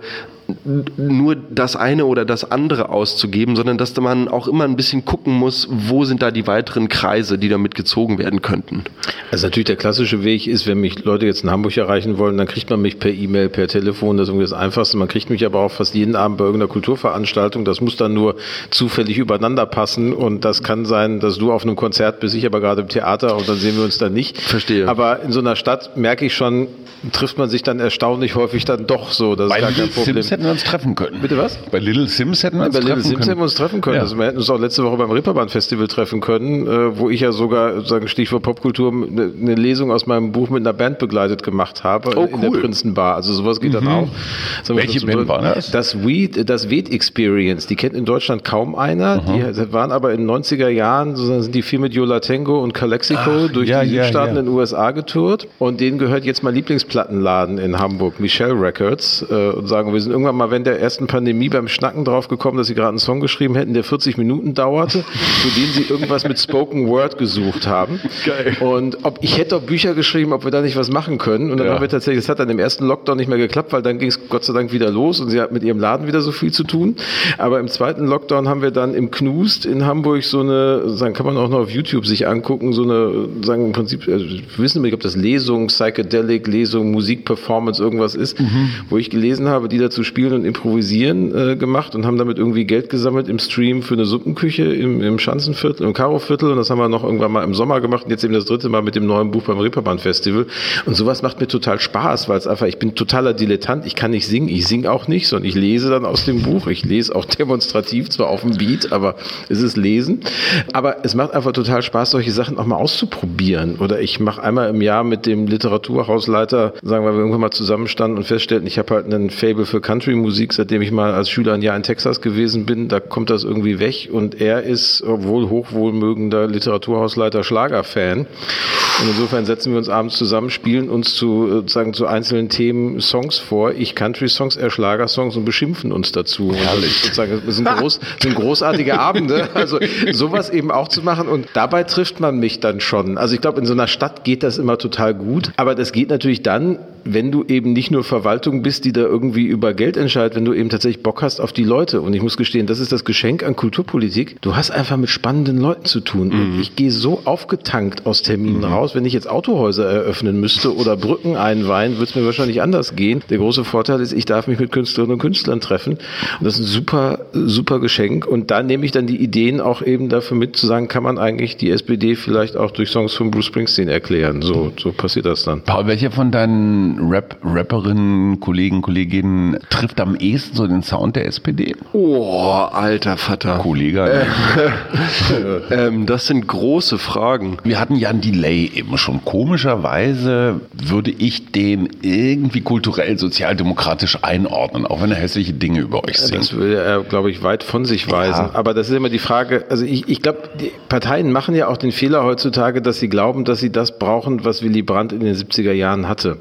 nur das eine oder das andere auszugeben, sondern dass man auch immer ein bisschen gucken muss, wo sind da die weiteren Kreise, die damit gezogen werden könnten. Also natürlich der klassische Weg ist, wenn mich Leute jetzt in Hamburg erreichen wollen, dann kriegt man mich per E-Mail, per Telefon, das ist irgendwie das Einfachste. Man kriegt mich aber auch fast jeden Abend bei irgendeiner Kulturveranstaltung. Das muss dann nur zufällig übereinander passen und das kann sein, dass du auf einem Konzert bist, ich aber gerade im Theater und dann sehen wir uns dann nicht. Verstehe. Aber in so einer Stadt merke ich schon, trifft man sich dann erstaunlich häufig dann doch so. Das Bei ist gar Little kein Problem. Sims hätten wir uns treffen können. Bitte was? Bei Little Sims hätten wir uns Bei treffen Little Sims können. hätten wir uns treffen können. Ja. Also wir hätten uns auch letzte Woche beim Reeperbahn-Festival treffen können, äh, wo ich ja sogar, sagen Stichwort Popkultur, eine, eine Lesung aus meinem Buch mit einer Band begleitet gemacht habe oh, in cool. der Prinzenbar. Also sowas geht mhm. dann auch. Sagen wir Welche mal, Band war das? Das Weed, das Weed Experience. Die kennt in Deutschland kaum einer. Mhm. Die waren aber in den neunziger Jahren, sozusagen sind die viel mit Yola Tango und Calexico Ach, durch ja, die ja, Südstaaten ja. in den U S A getourt. Und denen gehört jetzt mein Lieblingsplattenladen in Hamburg, Michelle Records. Äh, und sagen, wir sind irgendwann mal während der ersten Pandemie beim Schnacken drauf gekommen, dass sie gerade einen Song geschrieben hätten, der vierzig Minuten dauerte, zu dem sie irgendwas mit Spoken Word gesucht haben. Geil. Und ob ich hätte auch Bücher geschrieben, ob wir da nicht was machen können. Und dann Ja. haben wir tatsächlich, das hat dann im ersten Lockdown nicht mehr geklappt, weil dann ging es Gott sei Dank wieder los und sie hat mit ihrem Laden wieder so viel zu tun. Aber im zweiten Lockdown haben wir dann im Knust in Hamburg so eine, sagen kann man auch noch auf YouTube sich angucken, so eine, sagen im Prinzip, also wir wissen nicht, ob das Lesung, Psychedelic, Lesung, Musik, Performance, irgendwas ist, mhm. wo ich gelesen habe, die dazu spielen und improvisieren äh, gemacht und haben damit irgendwie Geld gesammelt im Stream für eine Suppenküche im, im Schanzenviertel, im Karoviertel und das haben wir noch irgendwann mal im Sommer gemacht und jetzt eben das dritte Mal mit dem neuen Buch beim Reeperbahn-Festival und sowas macht mir total Spaß, weil es einfach, ich bin totaler Dilettant, ich kann nicht singen, ich singe auch nicht, sondern ich lese dann aus dem Buch, ich lese auch demonstrativ, zwar auf dem Beat, aber es ist Lesen, aber es macht einfach total Spaß, solche Sachen auch mal auszuprobieren oder ich mache einmal im Jahr mit dem Literaturhausleiter, sagen wir, wir irgendwann mal zusammenstanden und feststellten, ich habe halt einen Faible für Country-Musik, seitdem ich mal als Schüler ein Jahr in Texas gewesen bin, da kommt das irgendwie weg und er ist, obwohl hochwohlmögender Literaturhausleiter, Schlagerfan und insofern setzen wir uns abends zusammen, spielen uns zu, sozusagen zu einzelnen Themen Songs vor, ich Country-Songs, er Schlagersongs und beschimpfen uns dazu. Und das, sozusagen, das sind, groß, sind großartige Abende, also sowas eben auch zu machen und dabei trifft man mich dann schon. Also ich glaube, in so einer Stadt geht das immer total gut, aber das geht natürlich dann, wenn du eben nicht nur Verwaltung bist, die da irgendwie über Geld entscheidet, wenn du eben tatsächlich Bock hast auf die Leute. Und ich muss gestehen, das ist das Geschenk an Kulturpolitik. Du hast einfach mit spannenden Leuten zu tun. Mhm. Ich gehe so aufgetankt aus Terminen mhm. raus. Wenn ich jetzt Autohäuser eröffnen müsste oder Brücken einweihen, würde es mir wahrscheinlich anders gehen. Der große Vorteil ist, ich darf mich mit Künstlerinnen und Künstlern treffen. Und das ist ein super, super Geschenk. Und da nehme ich dann die Ideen auch eben dafür mit, zu sagen, kann man eigentlich die S P D vielleicht auch durch Songs von Bruce Springsteen erklären. So, so passiert das dann. Paul, welcher von deinen Rap, Rapperinnen, Kollegen, Kolleginnen trifft am ehesten so den Sound der S P D? Oh, alter Vater. Kollege. Äh, ähm, das sind große Fragen. Wir hatten ja ein Delay eben schon. Komischerweise würde ich den irgendwie kulturell, sozialdemokratisch einordnen, auch wenn er hässliche Dinge über euch singt. Das würde er, glaube ich, weit von sich weisen. Ja. Aber das ist immer die Frage, also ich, ich glaube, die Parteien machen ja auch den Fehler heutzutage, dass sie glauben, dass sie das brauchen, was Willy Brandt in den siebziger Jahren hatte. Und ich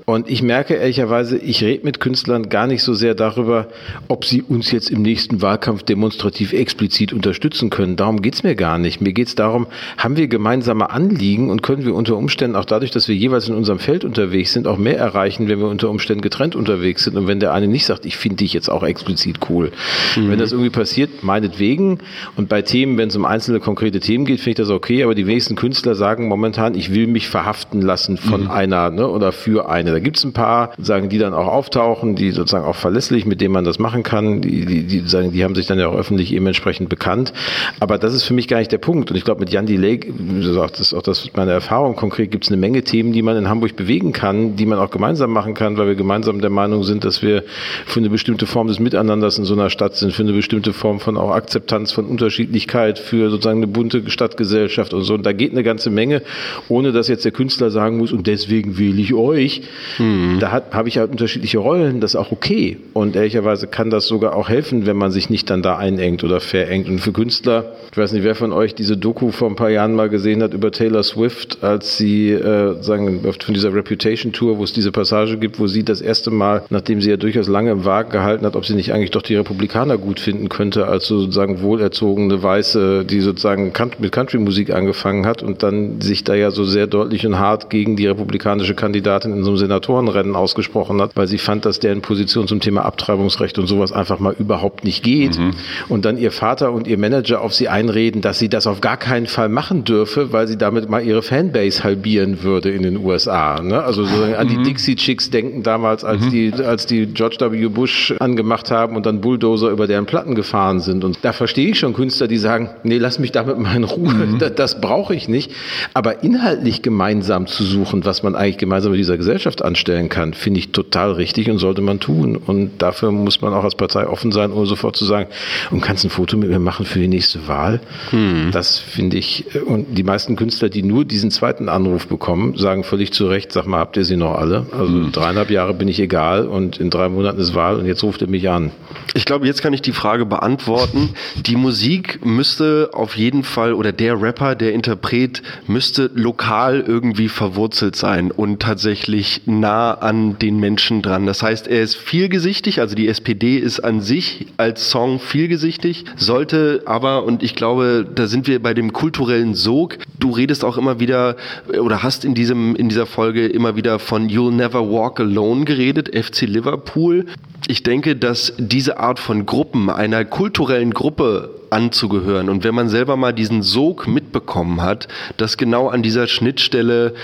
ich merke ehrlicherweise, ich rede mit Künstlern gar nicht so sehr darüber, ob sie uns jetzt im nächsten Wahlkampf demonstrativ explizit unterstützen können. Darum geht's mir gar nicht. Mir geht's darum, haben wir gemeinsame Anliegen und können wir unter Umständen auch dadurch, dass wir jeweils in unserem Feld unterwegs sind, auch mehr erreichen, wenn wir unter Umständen getrennt unterwegs sind und wenn der eine nicht sagt, ich finde dich jetzt auch explizit cool. Mhm. Wenn das irgendwie passiert, meinetwegen. Und bei Themen, wenn es um einzelne konkrete Themen geht, finde ich das okay, aber die wenigsten Künstler sagen momentan, ich will mich verhaften lassen von mhm. einer, ne, oder für eine. Da gibt es ein paar, sagen, die dann auch auftauchen, die sozusagen auch verlässlich, mit denen man das machen kann, die, die, die sagen, die haben sich dann ja auch öffentlich eben entsprechend bekannt. Aber das ist für mich gar nicht der Punkt. Und ich glaube, mit Jan Delay, wie gesagt, das ist auch das meine Erfahrung konkret, gibt es eine Menge Themen, die man in Hamburg bewegen kann, die man auch gemeinsam machen kann, weil wir gemeinsam der Meinung sind, dass wir für eine bestimmte Form des Miteinanders in so einer Stadt sind, für eine bestimmte Form von auch Akzeptanz von Unterschiedlichkeit, für sozusagen eine bunte Stadtgesellschaft und so. Und da geht eine ganze Menge, ohne dass jetzt der Künstler sagen muss, und deswegen wähle ich euch. Mhm. Da habe ich halt unterschiedliche Rollen, das ist auch okay. Und ehrlicherweise kann das sogar auch helfen, wenn man sich nicht dann da einengt oder verengt. Und für Künstler, ich weiß nicht, wer von euch diese Doku vor ein paar Jahren mal gesehen hat über Taylor Swift, als sie, äh, sagen, von dieser Reputation-Tour, wo es diese Passage gibt, wo sie das erste Mal, nachdem sie ja durchaus lange im Wagen gehalten hat, ob sie nicht eigentlich doch die Republikaner gut finden könnte, als so sozusagen wohlerzogene Weiße, die sozusagen mit Country-Musik angefangen hat und dann sich da ja so sehr deutlich und hart gegen die republikanische Kandidatin in so einem Senatorenrennen ausgesprochen hat, weil sie fand, dass deren Position zum Thema Abtreibungsrecht und sowas einfach mal überhaupt nicht geht. Mhm. Und dann ihr Vater und ihr Manager auf sie einreden, dass sie das auf gar keinen Fall machen dürfe, weil sie damit mal ihre Fanbase halbieren würde in den U S A. Ne? Also so an die Dixie Chicks denken damals, als, mhm. die, als die George W. Bush angemacht haben und dann Bulldozer über deren Platten gefahren sind. Und da verstehe ich schon Künstler, die sagen, nee, lass mich damit mal in Ruhe, mhm. das, das brauche ich nicht. Aber inhaltlich gemeinsam zu suchen, was man eigentlich gemeinsam mit dieser Gesellschaft anstellen kann, finde ich total richtig und sollte man tun. Und dafür muss man auch als Partei offen sein, um sofort zu sagen, und kannst ein Foto mit mir machen für die nächste Wahl? Mhm. Das finde ich, und die meisten Künstler, die nur diesen zweiten Anruf bekommen, sagen völlig zu Recht, sag mal, habt ihr sie noch alle? Also mhm. dreieinhalb Jahre bin ich egal und in drei Monaten ist Wahl und jetzt ruft er mich an. Ich glaube, jetzt kann ich die Frage beantworten. Die Musik müsste auf jeden Fall, oder der Rapper, der Interpret, müsste lokal irgendwie verwurzelt sein und tatsächlich nah an den Menschen dran. Das heißt, er ist vielgesichtig, also die S P D ist an sich als Song vielgesichtig, sollte aber, und ich glaube, da sind wir bei dem kulturellen Sog, du redest auch immer wieder, oder hast in diesem in dieser Folge immer wieder von You'll Never Walk Alone geredet, F C Liverpool. Ich denke, dass diese Art von Gruppen, einer kulturellen Gruppe anzugehören, und wenn man selber mal diesen Sog mitbekommen hat, dass genau an dieser Schnittstelle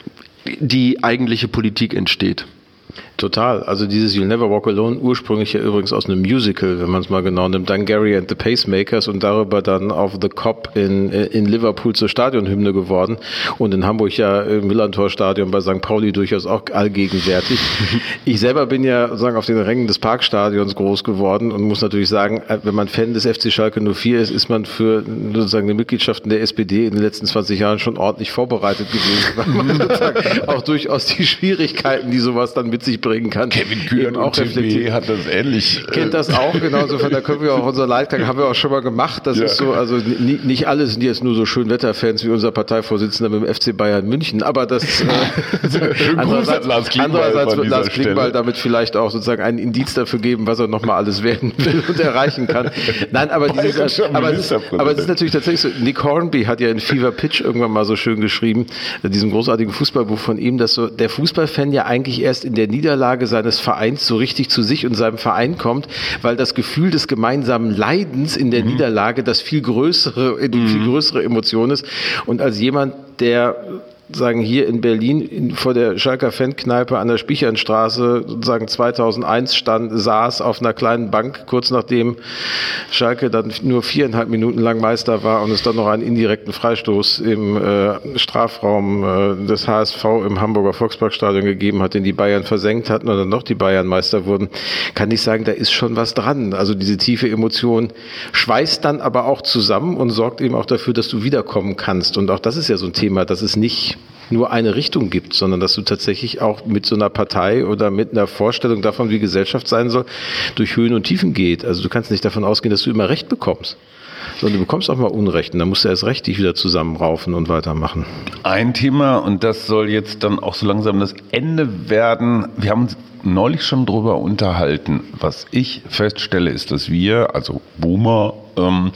die eigentliche Politik entsteht. Total. Also dieses You'll Never Walk Alone, ursprünglich ja übrigens aus einem Musical, wenn man es mal genau nimmt, dann Gary and the Pacemakers und darüber dann auf The Cop in, in Liverpool zur Stadionhymne geworden und in Hamburg ja im Millantor-Stadion bei Sankt Pauli durchaus auch allgegenwärtig. Ich selber bin ja sozusagen auf den Rängen des Parkstadions groß geworden und muss natürlich sagen, wenn man Fan des F C Schalke null vier ist, ist man für sozusagen die Mitgliedschaften der S P D in den letzten zwanzig Jahren schon ordentlich vorbereitet gewesen, weil man sozusagen auch durchaus die Schwierigkeiten, die sowas dann mit sich bringen kann. Kevin Kühn auch reflektiert. Hat das ähnlich. Kennt das auch, genauso von da können wir auch unser Leitgang haben wir auch schon mal gemacht. Das ja. ist so, also nicht, nicht alle sind jetzt nur so Schönwetterfans wie unser Parteivorsitzender mit dem F C Bayern München, aber das äh, andererseits, Lars Klingbeil, andererseits wird Lars Klingbeil damit vielleicht auch sozusagen einen Indiz dafür geben, was er nochmal alles werden will und erreichen kann. Nein, aber dieses, aber es, ist, aber es ist natürlich tatsächlich so, Nick Hornby hat ja in Fever Pitch irgendwann mal so schön geschrieben, in diesem großartigen Fußballbuch von ihm, dass so der Fußballfan ja eigentlich erst in der Niederlage seines Vereins so richtig zu sich und seinem Verein kommt, weil das Gefühl des gemeinsamen Leidens in der mhm. Niederlage das viel größere, die mhm. viel größere Emotion ist. Und als jemand, der sagen hier in Berlin in, vor der Schalker Fankneipe an der Spichernstraße sozusagen zweitausendeins stand, saß auf einer kleinen Bank, kurz nachdem Schalke dann nur viereinhalb Minuten lang Meister war und es dann noch einen indirekten Freistoß im äh, Strafraum äh, des H S V im Hamburger Volksparkstadion gegeben hat, den die Bayern versenkt hatten und dann noch die Bayern Meister wurden, kann ich sagen, da ist schon was dran. Also diese tiefe Emotion schweißt dann aber auch zusammen und sorgt eben auch dafür, dass du wiederkommen kannst. Und auch das ist ja so ein Thema, dass es nicht nur eine Richtung gibt, sondern dass du tatsächlich auch mit so einer Partei oder mit einer Vorstellung davon, wie Gesellschaft sein soll, durch Höhen und Tiefen geht. Also du kannst nicht davon ausgehen, dass du immer Recht bekommst. sondern du bekommst auch mal Unrecht und dann musst du erst recht dich wieder zusammenraufen und weitermachen. Ein Thema, und das soll jetzt dann auch so langsam das Ende werden. Wir haben uns neulich schon drüber unterhalten. Was ich feststelle, ist, dass wir, also Boomer, ähm,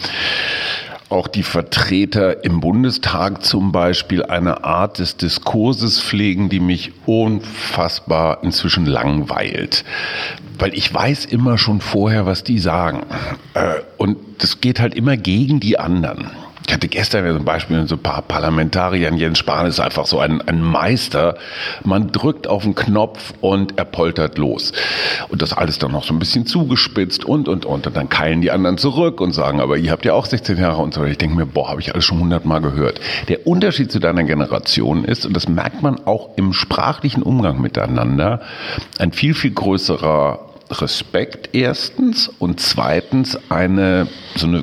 auch die Vertreter im Bundestag zum Beispiel eine Art des Diskurses pflegen, die mich unfassbar inzwischen langweilt. Weil ich weiß immer schon vorher, was die sagen. Und das geht halt immer gegen die anderen. Ich hatte gestern ja zum Beispiel mit so ein paar Parlamentariern, Jens Spahn ist einfach so ein, ein Meister. Man drückt auf den Knopf und er poltert los. Und das alles dann noch so ein bisschen zugespitzt und, und, und. Und dann keilen die anderen zurück und sagen, aber ihr habt ja auch sechzehn Jahre und so. Ich denke mir, boah, habe ich alles schon hundertmal gehört. Der Unterschied zu deiner Generation ist, und das merkt man auch im sprachlichen Umgang miteinander, ein viel, viel größerer Respekt erstens und zweitens eine so eine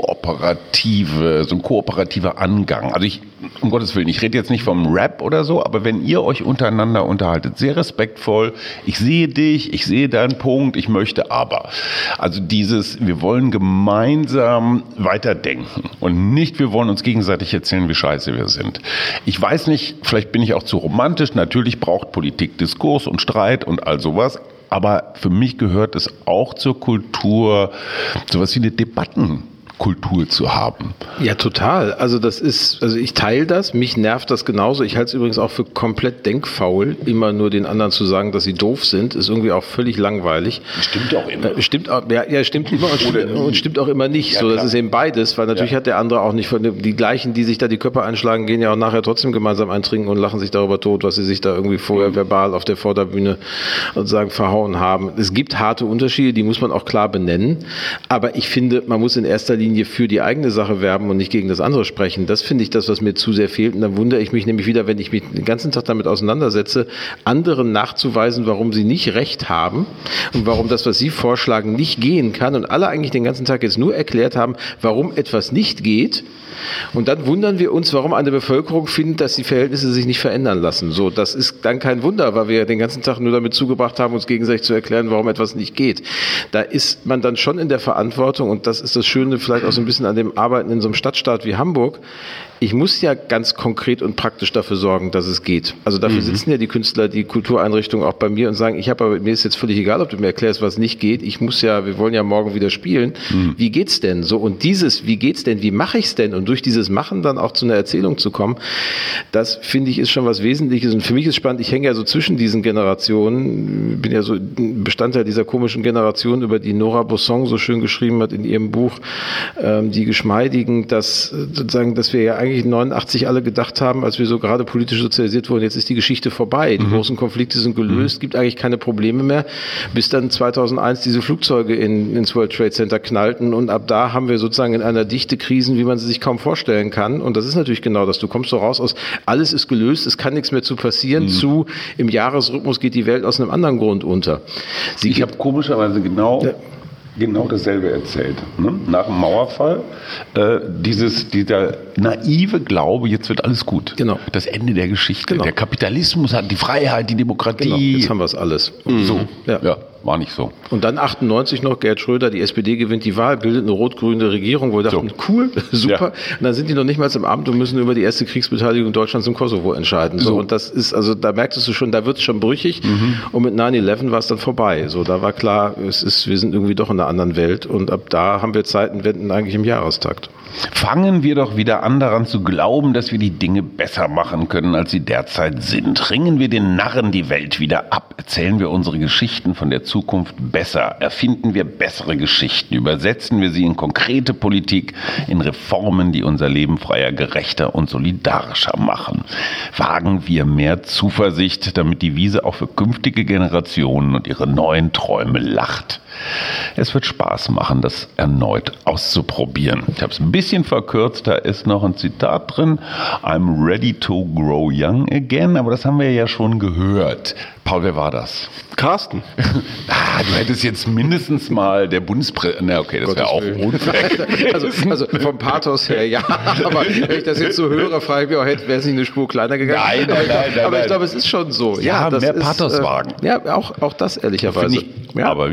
kooperative, so ein kooperativer Angang. Also ich, um Gottes Willen, ich rede jetzt nicht vom Rap oder so, aber wenn ihr euch untereinander unterhaltet, sehr respektvoll, ich sehe dich, ich sehe deinen Punkt, ich möchte aber. Also dieses, wir wollen gemeinsam weiterdenken und nicht, wir wollen uns gegenseitig erzählen, wie scheiße wir sind. Ich weiß nicht, vielleicht bin ich auch zu romantisch, natürlich braucht Politik Diskurs und Streit und all sowas. Aber für mich gehört es auch zur Kultur, sowas wie eine Debattenkultur zu haben. Ja, total. Also das ist, also ich teile das, mich nervt das genauso. Ich halte es übrigens auch für komplett denkfaul, immer nur den anderen zu sagen, dass sie doof sind, ist irgendwie auch völlig langweilig. Stimmt auch immer. Äh, stimmt auch, ja, ja, stimmt immer und, stimmt, und stimmt auch immer nicht. Ja, so, das klar. Ist eben beides, weil natürlich ja. hat der andere auch nicht von dem, die gleichen, die sich da die Köpfe einschlagen, gehen ja auch nachher trotzdem gemeinsam eintrinken und lachen sich darüber tot, was sie sich da irgendwie vorher mhm. verbal auf der Vorderbühne sozusagen verhauen haben. Es gibt harte Unterschiede, die muss man auch klar benennen. Aber ich finde, man muss in erster Linie für die eigene Sache werben und nicht gegen das andere sprechen. Das finde ich das, was mir zu sehr fehlt. Und dann wundere ich mich nämlich wieder, wenn ich mich den ganzen Tag damit auseinandersetze, anderen nachzuweisen, warum sie nicht recht haben und warum das, was sie vorschlagen, nicht gehen kann. Und alle eigentlich den ganzen Tag jetzt nur erklärt haben, warum etwas nicht geht. Und dann wundern wir uns, warum eine Bevölkerung findet, dass die Verhältnisse sich nicht verändern lassen. So, das ist dann kein Wunder, weil wir ja den ganzen Tag nur damit zugebracht haben, uns gegenseitig zu erklären, warum etwas nicht geht. Da ist man dann schon in der Verantwortung, und das ist das Schöne vielleicht auch so ein bisschen an dem Arbeiten in so einem Stadtstaat wie Hamburg. Ich muss ja ganz konkret und praktisch dafür sorgen, dass es geht. Also dafür mhm. sitzen ja die Künstler, die Kultureinrichtungen auch bei mir und sagen, ich habe aber, mir ist jetzt völlig egal, ob du mir erklärst, was nicht geht. Ich muss ja, wir wollen ja morgen wieder spielen. Mhm. Wie geht's denn? So, und dieses, wie geht's denn? Wie mache ich's denn? Und durch dieses Machen dann auch zu einer Erzählung zu kommen, das finde ich ist schon was Wesentliches. Und für mich ist spannend, ich hänge ja so zwischen diesen Generationen, bin ja so Bestandteil dieser komischen Generation, über die Nora Bosson so schön geschrieben hat in ihrem Buch, ähm, die Geschmeidigen, dass sozusagen, dass wir ja eigentlich neunundachtzig alle gedacht haben, als wir so gerade politisch sozialisiert wurden, jetzt ist die Geschichte vorbei. Die mhm. großen Konflikte sind gelöst, mhm. gibt eigentlich keine Probleme mehr, bis dann zweitausendeins diese Flugzeuge in, ins World Trade Center knallten, und ab da haben wir sozusagen in einer Dichte Krisen, wie man sie sich kaum vorstellen kann. Und das ist natürlich genau das. Du kommst so raus aus, alles ist gelöst, es kann nichts mehr zu passieren, mhm. zu, im Jahresrhythmus geht die Welt aus einem anderen Grund unter. Sie ich habe komischerweise genau... Ja. genau dasselbe erzählt. Ne? Nach dem Mauerfall, äh, dieses, dieser naive Glaube, jetzt wird alles gut. Genau. Das Ende der Geschichte. Genau. Der Kapitalismus hat die Freiheit, die Demokratie. Genau. Jetzt haben wir es alles. Mhm. So, ja. ja. War nicht so. Und dann achtundneunzig noch, Gerd Schröder, die S P D gewinnt die Wahl, bildet eine rot-grüne Regierung, wo wir dachten, so. cool, super. Ja. Und dann sind die noch nicht mal im Amt und müssen über die erste Kriegsbeteiligung Deutschlands im Kosovo entscheiden. So. so. Und das ist, also da merktest du schon, da wird es schon brüchig. Mhm. Und mit neun elf war es dann vorbei. So, da war klar, es ist, wir sind irgendwie doch in einer anderen Welt. Und ab da haben wir Zeitenwenden eigentlich im Jahrestakt. Fangen wir doch wieder an, daran zu glauben, dass wir die Dinge besser machen können, als sie derzeit sind. Ringen wir den Narren die Welt wieder ab. Erzählen wir unsere Geschichten von der Zukunft besser. Erfinden wir bessere Geschichten. Übersetzen wir sie in konkrete Politik, in Reformen, die unser Leben freier, gerechter und solidarischer machen. Wagen wir mehr Zuversicht, damit die Wiese auch für künftige Generationen und ihre neuen Träume lacht. Es wird Spaß machen, das erneut auszuprobieren. Ich habe es ein bisschen verkürzt, da ist noch ein Zitat drin. I'm ready to grow young again, aber das haben wir ja schon gehört. Paul, wer war das? Carsten. Ah, du hättest jetzt mindestens mal der Bundespräsident. Na okay, das wäre auch unfair. Also, also vom Pathos her, ja. Aber wenn ich das jetzt so höre, frage ich mich auch, wäre es nicht eine Spur kleiner gegangen? Nein, nein, nein. nein aber ich glaube, es ist schon so. Ja, ja das mehr ist, Pathos wagen. Ja, auch, auch das ehrlicherweise. Ich, ja. Aber wie? Nicht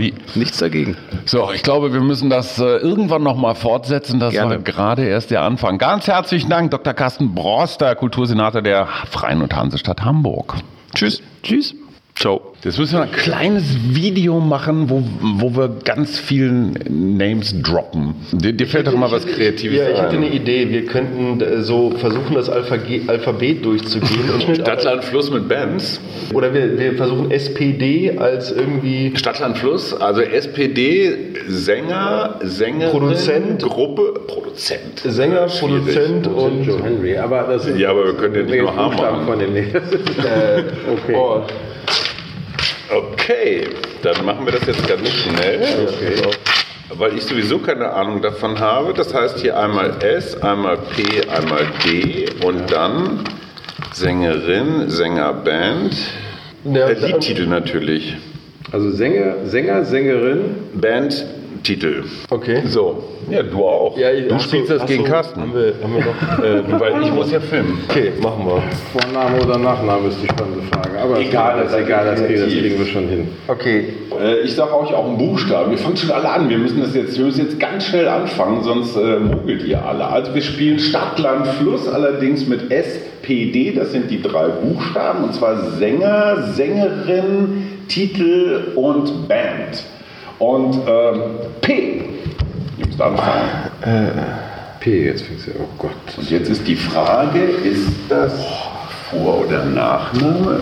nichts dagegen. So, ich glaube, wir müssen das äh, irgendwann nochmal fortsetzen. Das Gerne. war gerade erst der Anfang. Ganz herzlichen Dank, Doktor Carsten Broster, Kultursenator der Freien und Hansestadt Hamburg. Tschüss. Tschüss. Ciao. Jetzt müssen wir ein kleines Video machen, wo, wo wir ganz vielen Names droppen. Dir, dir fällt doch mal was Kreatives Ja, ich hatte ein. eine Idee. Wir könnten äh, so versuchen, das Alphage- Alphabet durchzugehen. Und Stadtland Fluss mit Bands. Oder wir, wir versuchen S P D als irgendwie Stadtland Fluss, also S P D, Sänger, Sängerin, Produzent. Gruppe, Produzent. Sänger, Produzent und Joe Henry, aber das ist Ja, aber wir können den nicht noch haben Buchstaben machen. von dem nicht. äh, Okay. oh, Okay, dann machen wir das jetzt ganz schnell. Okay. Weil ich sowieso keine Ahnung davon habe. Das heißt hier einmal S, einmal P, einmal D und dann Sängerin, Sängerband. Ja, Der Liedtitel natürlich. Also Sänger, Sänger, Sängerin. Bandtitel. okay. So, ja, du auch. Ja, ich- du ach so, spielst das ach gegen so, Carsten. Haben wir, haben wir noch. Äh, weil ich muss ja filmen. Okay, machen wir. Vorname oder Nachname ist die spannende Frage. Aber Egal, das ist egal, das kriegen, das kriegen wir schon hin. Okay. Äh, ich sage euch auch einen Buchstaben. Wir fangen schon alle an. Wir müssen das jetzt, wir müssen jetzt ganz schnell anfangen, sonst äh, mogelt ihr alle. Also wir spielen Stadt, Land, Fluss, allerdings mit S, P, D. Das sind die drei Buchstaben. Und zwar Sänger, Sängerin, Titel und Band. Und ähm, P. Ihr müsst anfangen. P, jetzt fängst du, oh Gott. Und jetzt ist die Frage, ist das Vor- oder Nachname?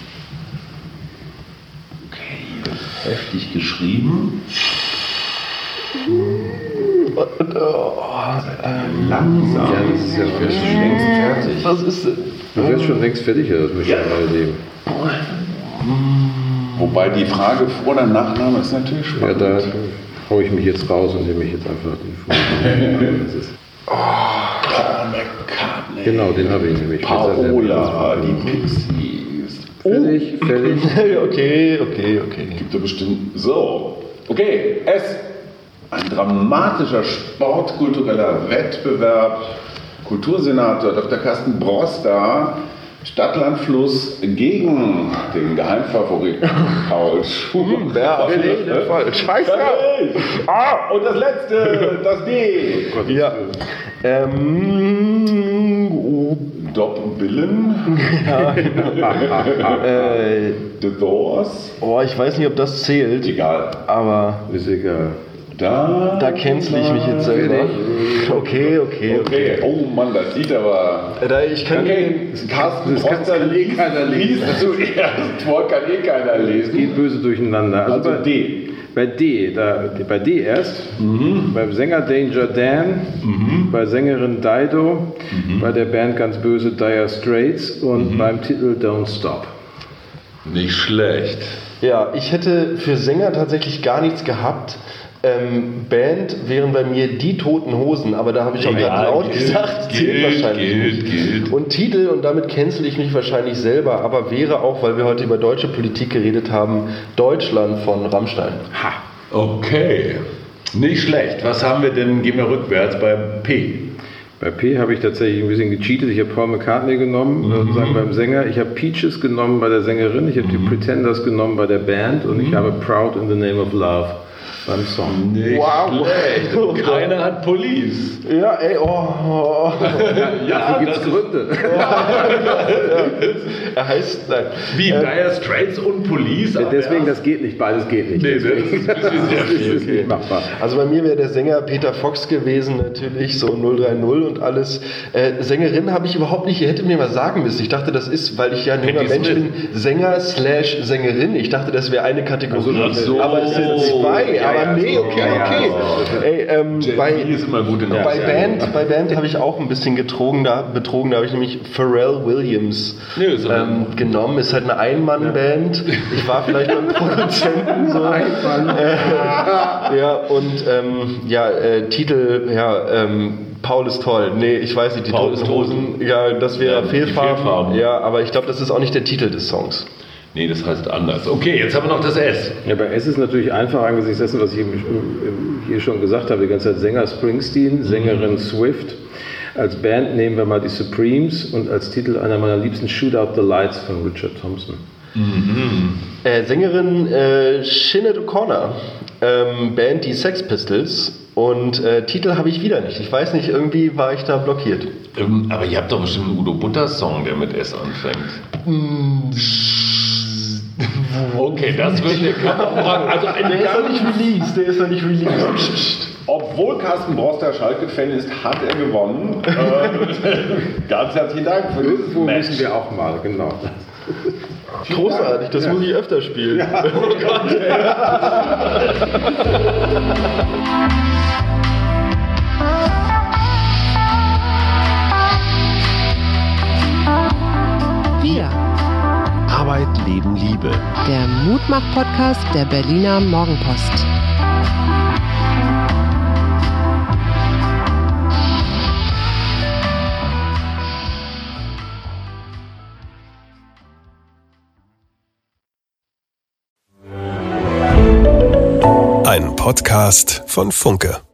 Okay, heftig geschrieben. Langsam. Ja, das ist ja Ich wäre schon längst fertig. Was ist denn? Du wärst schon längst fertig, das müsste ich mal sehen. Wobei die Frage Vor- oder Nachname ist natürlich Ja, spannend. da hau ich mich jetzt raus und nehme mich jetzt einfach den Vornamen. Das ist- Paul McCartney. Genau, den habe ich nämlich. Paola, die Pixies. Fertig, fertig. okay, okay, okay. Gibt ja bestimmt. So. Okay, S. Ein dramatischer sportkultureller Wettbewerb. Kultursenator Doktor Carsten Broster, Stadtland Fluss gegen den Geheimfavoriten Paul Schumacher. Ja, nee, der Fall. Scheiße. Ah, und das letzte, das D. Ja. Ähm. oh, Doppelbillen, äh, The Doors, oh, ich weiß nicht, ob das zählt, egal. aber Ist egal. Da, da cancel ich mich jetzt selber. Okay, okay, okay. Okay, oh Mann, das sieht aber. Äh, Da ich kann Okay, Carsten Das kann- Broster kann eh keiner lesen. liest zuerst vor, kann eh keiner lesen. Geht böse durcheinander. Also bei, D. Bei D, da, bei D erst, beim Sänger Danger Dan, bei Sängerin Dido, bei der Band ganz böse Dire Straits und beim Titel Don't Stop. Nicht schlecht. Ja, ich hätte für Sänger tatsächlich gar nichts gehabt. Ähm, Band wären bei mir die Toten Hosen, aber da habe ich auch Egal, gerade laut gilt, gesagt, zählt gilt, wahrscheinlich gilt, nicht. gilt. Und Titel, und damit cancel ich mich wahrscheinlich selber, aber wäre auch, weil wir heute über deutsche Politik geredet haben, Deutschland von Rammstein. Okay. Nicht schlecht. Was haben wir denn? Gehen wir rückwärts bei P. Bei P habe ich tatsächlich ein bisschen gecheatet. Ich habe Paul McCartney genommen, sozusagen beim Sänger. Ich habe Peaches genommen bei der Sängerin. Ich habe die Pretenders genommen bei der Band. Und ich habe Proud in the Name of Love beim Song. Nicht Wow. schlecht. Keiner hat Police. Ja, ey, oh. oh. Dafür gibt es Gründe. Er heißt, nein. Wie Dire Straits und Police. aber Deswegen, das geht nicht. Beides geht nicht. Nee, das ist ein bisschen sehr Das viel. ist nicht machbar. Also bei mir wäre der Sänger Peter Fox gewesen, natürlich, so null drei null und alles. Äh, Sängerin habe ich überhaupt nicht, ihr hättet mir was sagen müssen. Ich dachte, das ist, weil ich ja ein junger Patti Mensch Smith. bin, Sänger slash Sängerin. Ich dachte, das wäre eine Kategorie. Ach so. Aber es sind zwei. Ja, aber ja, nee, so. okay, Ja, ja, okay. so. Ey, ähm, bei, ist immer gut in der bei Band, bei Band habe ich auch ein bisschen getrogen, da, betrogen. Da habe ich nämlich Pharrell Williams Nee, ist aber- ähm, genommen. Ist halt eine Ein-Mann-Band. Ich war vielleicht beim Produzenten so. Äh, ja, und ähm, ja, äh, Titel, ja, ähm, Paul ist toll. Nee, ich weiß nicht, die Paul Toten ist tot. Hosen. Ja, das wäre Ja, die Fehlfarben. Fehlfarben. Ja, aber ich glaube, das ist auch nicht der Titel des Songs. Nee, das heißt anders. Okay, jetzt haben wir noch das S. Ja, bei S ist natürlich einfach angesichts dessen, was ich eben hier schon gesagt habe, die ganze Zeit Sänger Springsteen, Sängerin Swift. Als Band nehmen wir mal die Supremes und als Titel einer meiner liebsten Shoot Out the Lights von Richard Thompson. Äh, Sängerin äh, Sinead O'Connor. ähm, Band die Sex Pistols und äh, Titel habe ich wieder nicht. Ich weiß nicht, irgendwie war ich da blockiert. Ähm, aber ihr habt doch bestimmt einen Udo Butter-Song, der mit S anfängt. Okay, das wird der Kamera. Also eine der ist noch nicht released, der ist noch nicht released. Obwohl Carsten Brost der Schalke-Fan ist, hat er gewonnen. äh, ganz herzlichen Dank für dieses Irgendwo Match. müssen wir auch mal, genau. Großartig, das ja. muss ich öfter spielen. Ja. Oh Gott. Wir. Arbeit, Leben, Liebe. Der Mutmach-Podcast der Berliner Morgenpost. Ein Podcast von Funke.